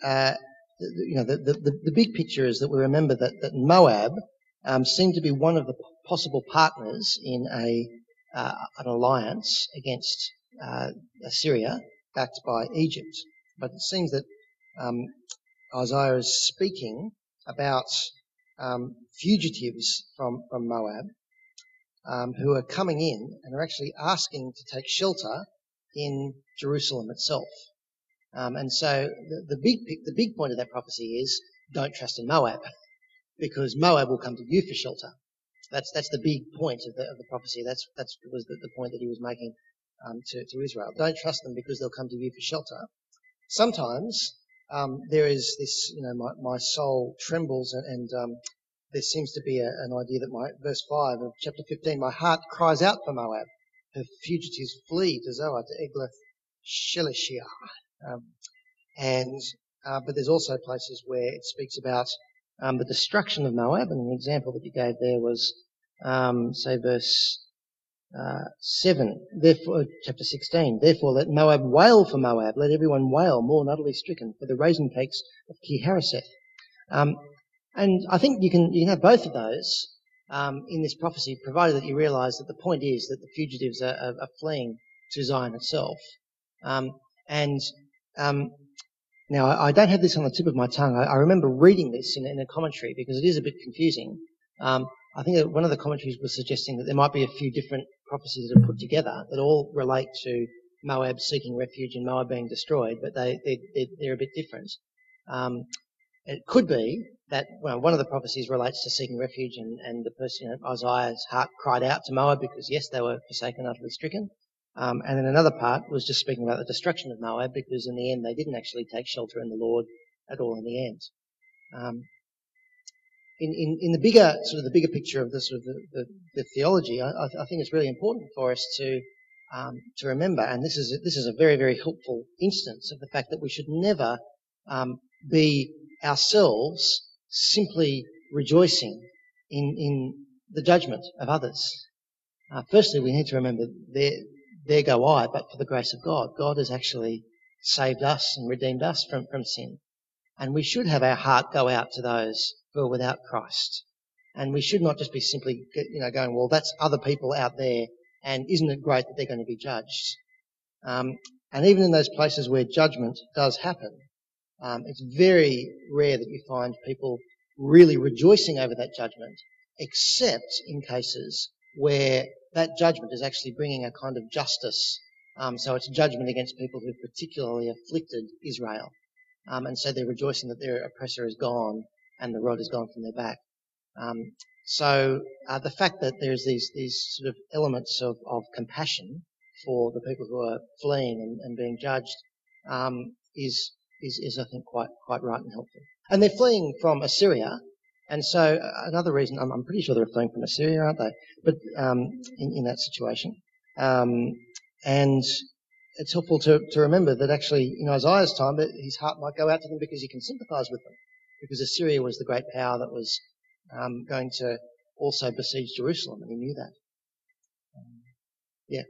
big picture is that we remember that Moab seemed to be one of the possible partners in an alliance against Assyria, backed by Egypt. But it seems that Isaiah is speaking about fugitives from Moab who are coming in and are actually asking to take shelter in Jerusalem itself. And so the big point of that prophecy is, don't trust in Moab, because Moab will come to you for shelter. That's the big point of the prophecy. That was the point that he was making to Israel. Don't trust them because they'll come to you for shelter. Sometimes there is this, my soul trembles, and there seems to be an idea that verse 5 of chapter 15, my heart cries out for Moab. her fugitives flee to Zoar, to Eglath Shelishiyah. But there's also places where it speaks about the destruction of Moab, and an example that you gave there was, say, verse 7, therefore, chapter 16, therefore let Moab wail for Moab, let everyone wail, more than utterly stricken, for the raisin cakes of Ki-Hareseth. And I think you can have both of those in this prophecy, provided that you realise that the point is that the fugitives are fleeing to Zion itself. Now, I don't have this on the tip of my tongue. I remember reading this in a commentary because it is a bit confusing. I think that one of the commentaries was suggesting that there might be a few different prophecies that are put together that all relate to Moab seeking refuge and Moab being destroyed, but they're a bit different. It could be that one of the prophecies relates to seeking refuge, and the person, Isaiah's heart cried out to Moab because, yes, they were forsaken, utterly stricken. And then another part was just speaking about the destruction of Moab because in the end they didn't actually take shelter in the Lord at all in the end. In the bigger picture of the theology, I think it's really important for us to remember, and this is a very, very helpful instance of the fact that we should never be ourselves simply rejoicing in the judgment of others. Firstly, we need to remember there go I, but for the grace of God. God has actually saved us and redeemed us from sin. And we should have our heart go out to those who are without Christ. And we should not just be simply, going, well, that's other people out there, and isn't it great that they're going to be judged? And even in those places where judgment does happen, it's very rare that you find people really rejoicing over that judgment, except in cases where that judgment is actually bringing a kind of justice. So it's judgment against people who particularly afflicted Israel. And so they're rejoicing that their oppressor is gone and the rod is gone from their back. So the fact that there's these sort of elements of compassion for the people who are fleeing and being judged is I think quite right and helpful. And they're fleeing from Assyria, and so another reason, I'm pretty sure they're fleeing from Assyria, aren't they? But in that situation, and it's helpful to remember that actually in Isaiah's time that his heart might go out to them because he can sympathise with them, because Assyria was the great power that was going to also besiege Jerusalem, and he knew that. Yeah.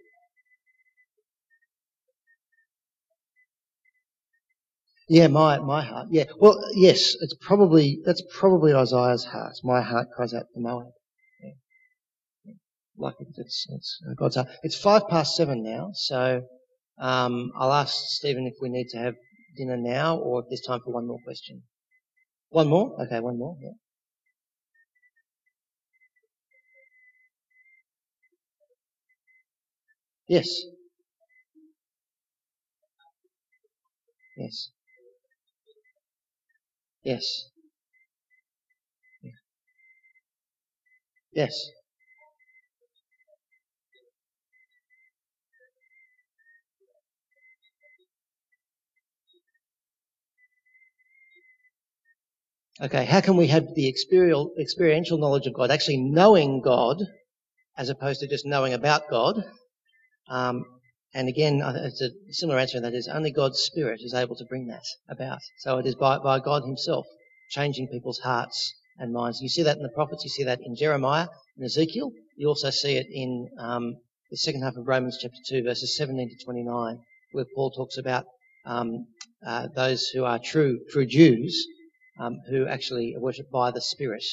Yeah, my heart. Yeah. Well, yes, that's probably Isaiah's heart. My heart cries out for Moab. Yeah. Like it's God's heart. It's 7:05 now, so I'll ask Stephen if we need to have dinner now or if there's time for one more question. One more? Okay, one more. Yeah. Yes. Yes. Yes. Yes. Okay, how can we have the experiential knowledge of God, actually knowing God, as opposed to just knowing about God? And again, it's a similar answer, and that is only God's Spirit is able to bring that about. So it is by God himself changing people's hearts and minds. You see that in the prophets, you see that in Jeremiah and Ezekiel. You also see it in the second half of Romans chapter 2, verses 17 to 29, where Paul talks about those who are true Jews who actually worship by the Spirit,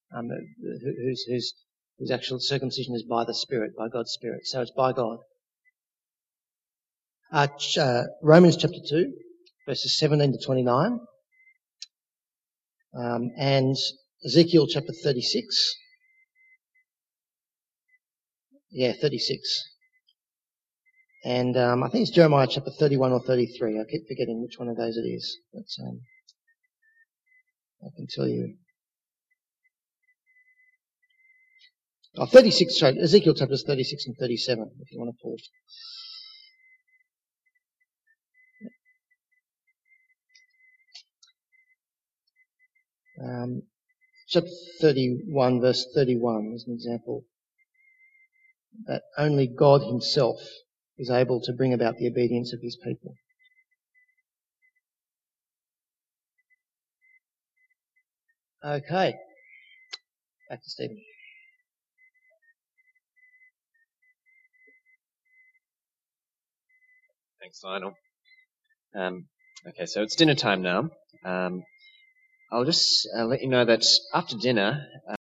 whose actual circumcision is by the Spirit, by God's Spirit. So it's by God. Romans chapter 2, verses 17 to 29, and Ezekiel chapter 36. Yeah, 36. And I think it's Jeremiah chapter 31 or 33. I keep forgetting which one of those it is. But I can tell you. 36, sorry, Ezekiel chapters 36 and 37, if you want to pause. Chapter 31, verse 31 is an example. that only God himself is able to bring about the obedience of his people. Okay. Back to Stephen. Thanks, Lionel. Okay, so it's dinner time now. I'll just let you know that after dinner,